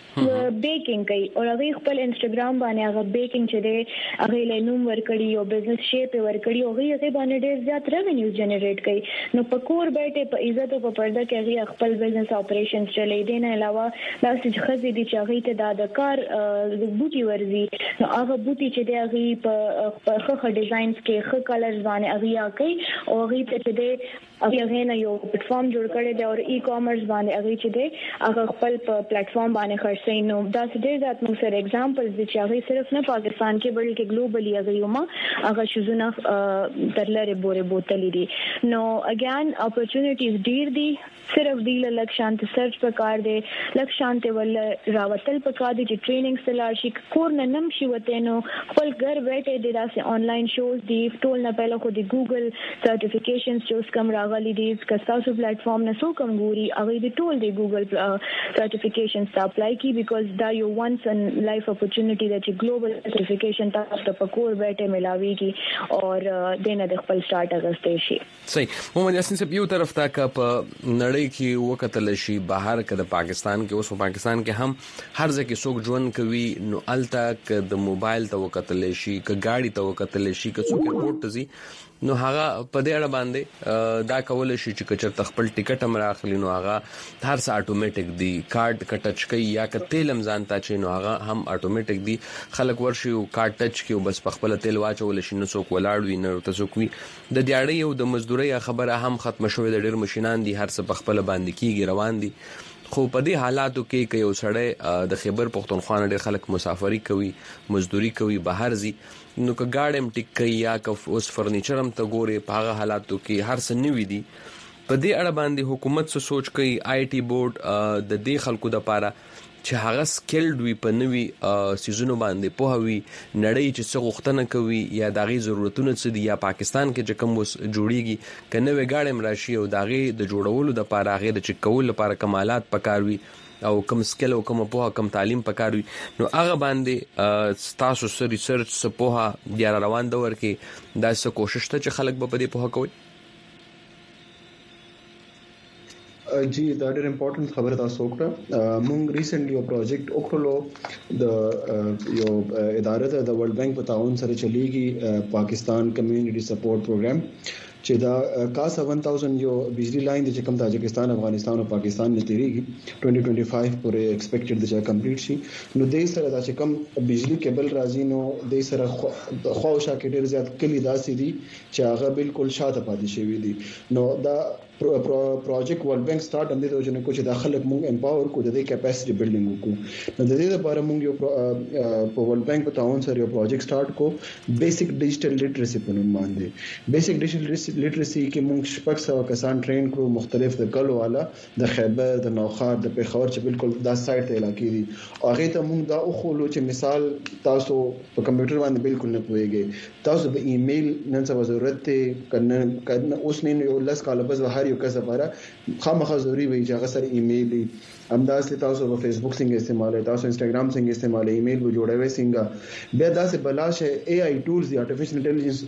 بیکینګ کوي او هغه خپل انستګرام باندې هغه بیکینګ چې دی هغه له نوم ورکړي او بزنس شیپ ورکړي او هغه باندې ډېر زیات ریوینیو جنریټ کوي نو په کور بیٹه په عزت او په پرده کې هغه خپل بزنس اپریشنز چلي دي نه علاوه دا چې خزي دي چې هغه ته د کار د بوټي ورزي نو هغه بوټي چې دی هغه په خخه ډیزاینز کې خخ کلرز باندې هغه کوي او هغه ته دی هغه نه یو پلیټفارم جوړ کړی دی او ای کامرس باندې هغه چې دی هغه خپل په پلیټفارم باندې خرڅي نو دا ډېر ذات موږ سره اگزامپلز دي چې هغه صرف نه پاکستان کې بلکې ګلوبلی هغه یوما هغه شوزونه ترلره بوره بوتلې دي نو اگین اپورچونټیز ډېر دي صرف دی لک شانت سرچ پکار دی لک شانت ول راوتل پکار دی چې ټریننګ سلار شي کور نه نم شي وته نو خپل گھر بیٹھے د راسه آنلاین شوز دی ټول نه پهله خو دی ګوګل سرټیفیکیشنز چې کم راغلي دي کستاسو پلیټفارم نه سو کم ګوري هغه دی ټول دی ګوګل سرټیفیکیشنز ته اپلای کی بیکاز دا یو وانس ان لایف اپورچونټی دا چې ګلوبل سرټیفیکیشن تاسو ته پکور بیٹھے ملاويږي اور دینه د خپل سٹارټ اغستې شي صحیح محمد یاسین صاحب یو طرف ته ک په نړۍ کې وکتل شي بهر کې د پاکستان کې اوس په پاکستان کې هم هر ځکه څوک ژوند کوي نو الته ک د موبایل ته وکتل شي ک گاډي ته وکتل شي ک څوک ایرپورټ ته ځي نو هغه په دې اړه باندې دا کول شي چې کچر خپل ټیکټ هم راخلي نو هغه هر څه اتوماتیک دی کارت کټچ کوي یا ک تیل هم ځانته چې نو هغه هم اتوماتیک دی خلک ورشي او کارت ټچ کوي بس په خپل تیل واچول شي نو څوک ولاړ وي نو تاسو کوي د دیاړي او د مزدوري خبره هم ختم شوې د ډېر ماشينان دي هر څه په خپل باندې کیږي روان دي خو په دې حالاتو کې یو سړی د خیبر پختونخوا ډېر خلک مسافری کوي مزدوري کوي بهر زی نو که گاډم ټیک کوي یا که اوس فرنیچر هم ته ګوري په هغه حالاتو کې هر څه نوي دي په دې اړه باندې حکومت څه سوچ کوي آی ټي بورډ د دې خلکو د پاره چې هغه سکلډ وي په نوي سيزونو باندې په هوي نړۍ چې څه غوښتنه کوي یا داغي ضرورتونه څه دي یا پاکستان کې چې کوم وس جوړیږي کنه وګاړم راشي او داغي د جوړولو د پاره هغه د چکول لپاره کمالات پکاروي او کم سکل او کم په کم تعلیم پکاروي نو هغه باندې تاسو سره ریسرچ سپوها د روان دور کې دا څه کوشش ته چې خلک به په دې په کوي جی دا ډېر امپورټنت خبره تاسو وکړه مونږ ریسنټلی یو پروجیکټ وکړو د یو اداره د ورلد بانک په تعاون سره چلیږي پاکستان کمیونټي سپورټ پروګرام چې دا کاس 1000 یو بجلی لاین د کوم تاجکستان افغانستان او پاکستان نه تیریږي 2025 پورې ایکسپیکټډ د چې کمپلیټ شي نو د سره دا چې کوم بجلی کیبل راځي نو د سره خواوشا کې ډېر زیات کلی داسې دي چې هغه بالکل شاته پاتې شوی دي نو دا پروجیکټ ورلد بانک سٹارټ هم دې ته چې کوم داخله موږ امپاور کو د کیپاسټي بلډینګ وکړو نو د دې لپاره موږ یو په ورلد بانک په تعاون سره یو پروجیکټ سٹارټ کو بیسیک ډیجیټل لیټریسي په نوم باندې بیسیک ډیجیټل لیټریسي کې موږ شپږ سو کسان ټرین کړو مختلف د کلو والا د خیبر د نوخار د پیښور چې بالکل دا سایت ته علاقې دي او هغه ته موږ دا خو چې مثال تاسو په کمپیوټر باندې بالکل نه پوهیږئ تاسو به ایمیل نن څه ضرورت ته کنه اوس نه یو لاس کال بس هر یو کس لپاره خامخا ضروري وي چې هغه سره ایمیل همداس تاسو په فیسبوک څنګه استعمالوي تاسو انستګرام څنګه استعمالوي ایمیل و جوړوي څنګه بیا داسې بلاشه اي اي ټولز دي ارتفیشل انټيليجنس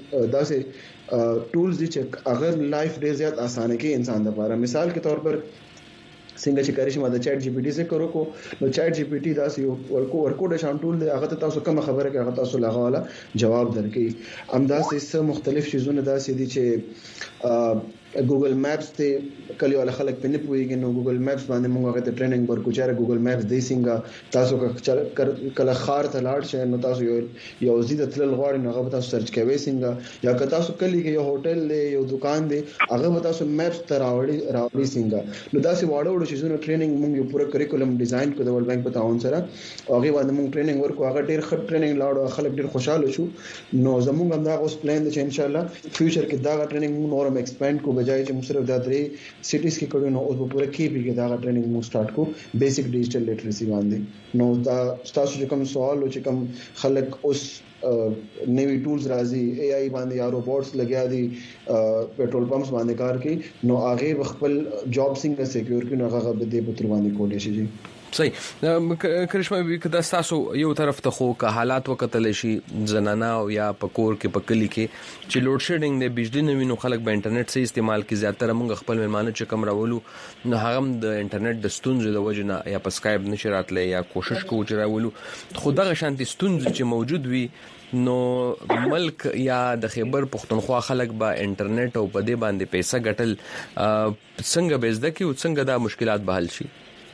داسې ټولز دي چې اگر لایف ډیر زیات اسانه کې انسان لپاره مثال کے طور پر څنګه چې کرشمه د چټ جی پی ټی ذکر وکړو نو چټ جی پی ټی داس یو ورکوډ شان ټول دی هغه تاسو کوم خبره کوي هغه تاسو لغه والا جواب درکې امداسې مختلف شیزونه داسې دي چې ګوګل میپس ته کلی ولا خلک په نه پويږي نو ګوګل میپس باندې موږ هغه ته ټریننګ ورکو چې ګوګل میپس د څنګه تاسو کله خار ته لاړ شئ نو تاسو یو زیات تل غواړئ نو هغه تاسو سرچ کوي څنګه یا که تاسو کلی کې یو هوټل دی یو دکان دی هغه تاسو میپس ته راوړي څنګه نو داسې واړو شیزونه ټریننګ موږ یو پوره کریکولم ډیزاین کو د ورلد بانک په تعاون سره هغه باندې موږ ټریننګ ورکو هغه ډیر ښه ټریننګ لاړو خلک ډیر خوشاله شو نو زموږ هم دا اوس پلان دی چې ان شاء الله فیوچر کې دا ټریننګ نورم ایکسپاند کو بجای چې صرف دا درې سټیز کې کړو نو اوس په پوره کې به دا ټریننګ مو سٹارټ کو بیسیک ډیجیټل لټریسي باندې نو دا تاسو چې کوم سوال او چې کوم خلک اوس نوی ټولز راځي اي اي باندې یا روبوټس لګیا دي پېټرول پمپس باندې کار کوي نو هغه خپل جاب څنګه سکیور کړي نو هغه به د پتر باندې کولای شي صحیح کرشمه کدا تاسو یو طرف ته خو که حالات وکتل شي زنانا او یا پکور کې پکلی کې چې لوډ شیډینګ د بجلی نه وینو خلک به انټرنیټ سي استعمال کې زیاتره موږ خپل مېلمانه چې کم راولو نو هغه د انټرنیټ د ستونزې د وجنه یا په سکایپ نشي راتلې یا کوشش کوو چې راولو خو دغه شانتي ستونزې چې موجود وي نو ملک یا د خیبر پختونخوا خلک به انټرنیټ او په دې باندې پیسې ګټل څنګه بزده کې او څنګه دا مشکلات به حل شي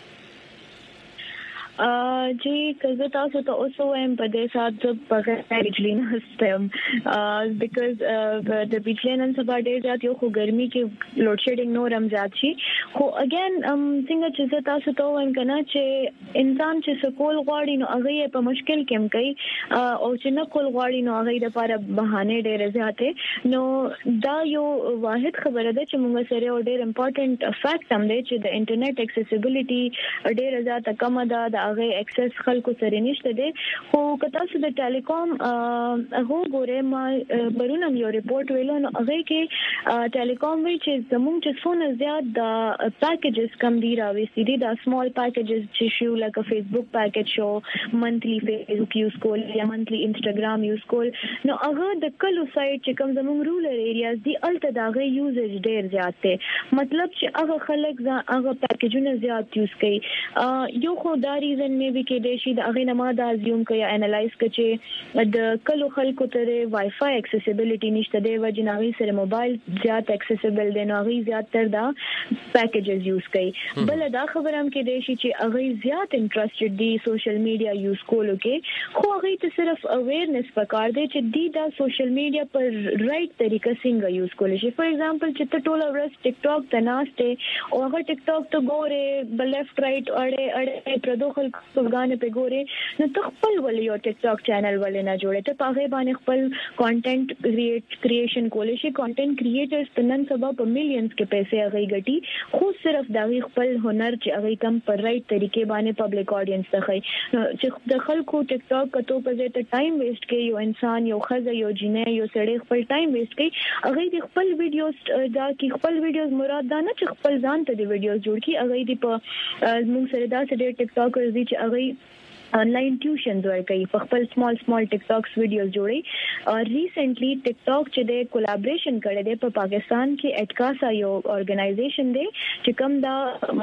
जी कज़ तासो तो ओसो एम पदे साथ जब बगैर बिजली न हस्तेम बिकॉज द बिजली न सब डे जात यो खो गर्मी के लोड शेडिंग नो रम जात छी खो अगेन सिंग चीज तासो तो एम कना चे इंसान चे सकोल गाड़ी नो अगई पे मुश्किल केम कई और चे न कोल गाड़ी नो अगई द पार बहाने डेरे जाते नो दा यो वाहिद खबर है चे मुंगा सरे और डेर इंपॉर्टेंट फैक्ट हम दे चे द इंटरनेट एक्सेसिबिलिटी डेर जात कम दा هغه اکسس خلکو سره نشته دي خو کته سود ټیلیکوم هغه ګوره ما برونم یو ریپورت ویلو نو هغه کې ټیلیکوم وی چې زموږ چې څونه زیات د پیکیجز کم دی راوي سي دي د سمال پیکیجز چې شو لکه فیسبوک پیکیج شو منثلی فیسبوک یوز کول یا منثلی انستګرام یوز کول نو هغه د کلو سایت چې کم زموږ رورل ایریاز دی الته دغه یوزج ډیر زیات دی مطلب چې هغه خلک هغه پیکیجونه زیات یوز کوي یو خو داري ریزن می وی کې د شي د اغه نه ما د ازیوم کوي انالایز کچې د کلو خلکو ته وای فای accessibility نشته دی و جناوی سره موبایل زیات اکسیسیبل دی نو غي زیات تر دا پیکیجز یوز کوي بل دا خبرم کې د شي چې اغه زیات انټرېستډ دی سوشل میډیا یوز کولو کې خو اغه ته صرف اویرنس پکار دی چې دی دا سوشل میډیا پر رائټ طریقه څنګه یوز کولای شي فور ایگزامپل چې ته ټول ورځ ټیک ټاک ته ناشته او هغه ټیک ټاک ته ګوره بل لیفت رائټ اړه پردو خلک څنګه په ګوره نو ته خپل ولې یو ټیک ټاک چینل ولې نه جوړې ته پاغه باندې خپل کانټینټ کریشن کولای شي کانټینټ کریئټرز تنن سبا په میلیونز کې پیسې هغه ګټي خو صرف دا خپل هنر چې هغه کم پر رائټ طریقې باندې پبلک اډینس ته خي چې د خلکو ټیک ټاک کتو په ځای ته ټایم ویسټ کوي یو انسان یو خزه یو جنې یو سړی خپل ټایم ویسټ کوي هغه د خپل ویډیوز دا کی خپل ویډیوز مراد دا نه چې خپل ځان ته د ویډیوز جوړ کی هغه دی په موږ سره دا سړي ټیک ټاکرز دي چې هغه online tuitions ورکوي په خپل سمال ټیک ټاکس ویډیوز جوړي او ریسنټلی ټیک ټاک چې د کولیبریشن کړي دی په پاکستان کې اټکاسا یو ارګنایزیشن دی چې کوم دا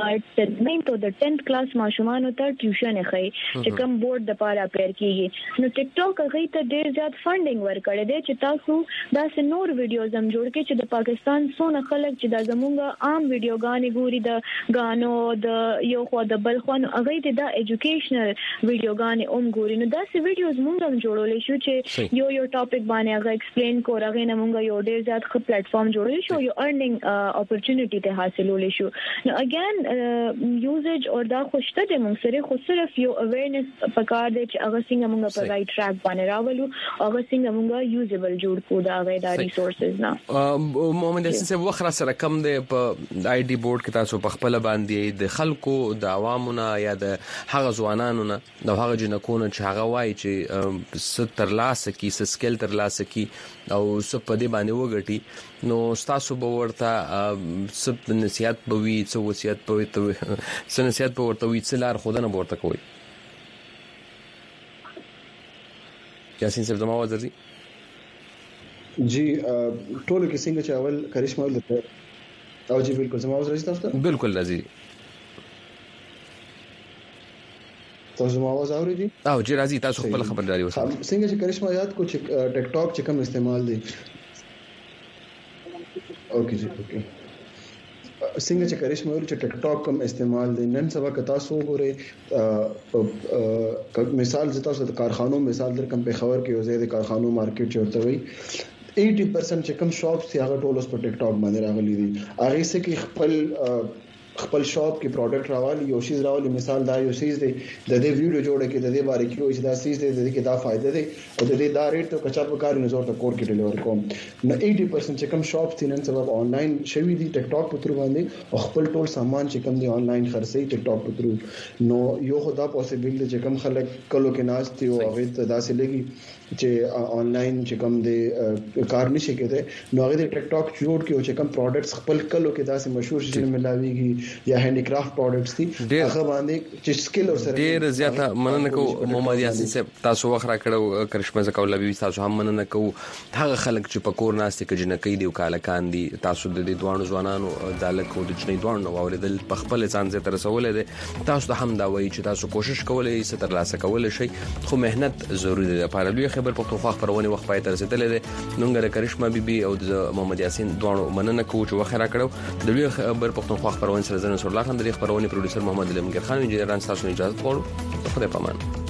9 to the 10th کلاس ماشومان ته ټیوشن کوي چې کوم بورډ د پاره اپیر کیږي نو ټیک ټاک هغه ته ډیر زیات فندینګ ورکړي دی چې تاسو دا نور ویډیوز هم جوړ کړئ چې د پاکستان څونه خلک چې د زمونږ عام ویډیوګانې ګوري د غانو د یو خو د بل خو هغه ته د ایجوکیشنل ویډیوګانې ګوري نو دا سه ویډیوز مونږ هم جوړولې شو چې یو ټاپک باندې هغه ایکسپلین کو راغی نه مونږ یو ډیر زیات ښه پلیټ فارم جوړول شو یو ارنینګ اپورتونټی ته حاصلول شو نو اگین یوزج او دا خوشته د مونږ سره خو صرف یو اویرنس پکار دی چې هغه څنګه مونږ په رائټ ټریک باندې راولو هغه څنګه مونږ یوزیبل جوړ کو دا غي دا ریسورسز نه محمد حسین صاحب وخره سره کم دی په آی ډي بورډ کې تاسو په خپل باندې د خلکو د عوامونو یا د هغه ځوانانو نه د هغه جنکونو چې هغه وایي چې ستر لاسه کی سکل تر لاسه کی او سپ دې باندې وګټي نو تاسو به ورته سب نصيحت به وي څو وصیت به وي څه نصيحت به ورته وي څه لار خودنه ورته کوي یاسین صاحب زما وزري جی ټول کې څنګه چې اول کرشمه ولته او جی بالکل زما وزري تاسو ته بالکل راځي تاسو ما आवाज اورئ او جی راځي تاسو خپل خبرداري وسه څنګه چې کرشما یاد کو چې ټیک ټاک چې کوم استعمال دي اوکے جی اوکے څنګه چې کرشما ور چې ټیک ټاک کوم استعمال دي نن سبا کتا سو غره مثال زتا سو کارخانو مثال در کم په خبر کې وزید کارخانو مارکیټ چورته وي 80% چې کوم شاپس یا ټولوس په ټیک ټاک باندې راغلي دي هغه څه کې خپل شاپ کې پروډکټ راوالي یو شی راوالي مثال دا یو شی دی د دې ویډیو جوړه کې د دې باره کې چې دا شی دی د دې کې دا فائدہ دی او د دې دا ریټ ته کچا په کار نه زور ته کور کې ډیلیور کوم نو 80% چې کوم شاپ تینن سبب آنلاین شوی دی ټیک ټاک په تر باندې او خپل ټول سامان چې کوم دی آنلاین خرڅي ټیک ټاک په تر نو یو خدا پوسیبل دی چې کوم خلک کلو کې ناشتي او هغه داسې لګي چې آنلاین چې کوم دی کار نشي کېده نو هغه د ټیک ټاک جوړ کې او چې کوم پروډکټس خپل کلو کې داسې مشهور شي ملاويږي یا هاندي کرافټ پروډکټس دي هغه باندې چې سکل او سره ډیر زیاته مننه کو محمد یاسین صاحب تاسو وخت را کړو کرشمه زکول بي تاسو هم مننه کو هغه خلک چې په کور ناشته کې جنکې دی او کالکان دي تاسو د دې دوانو ځوانانو دالک او د جنې دوانو اوریدل په خپل ځان زه تر رسولې دي تاسو د هم دا وایي چې تاسو کوشش کولای ستر لاسه کولای شي خو مهنت ضروری ده لپاره لوی خبر پښتونخوا خبرونه وخت پای تر رسیدلې ده نونګره کرشمه بي او د محمد یاسین دوانو مننه کو چې وخت را کړو د لوی خبر پښتونخوا خبرونه سره زنه سره الله خان د خبرونه پروډوسر محمد علي مګر خان انجینران تاسو اجازه غواړو خدای پامان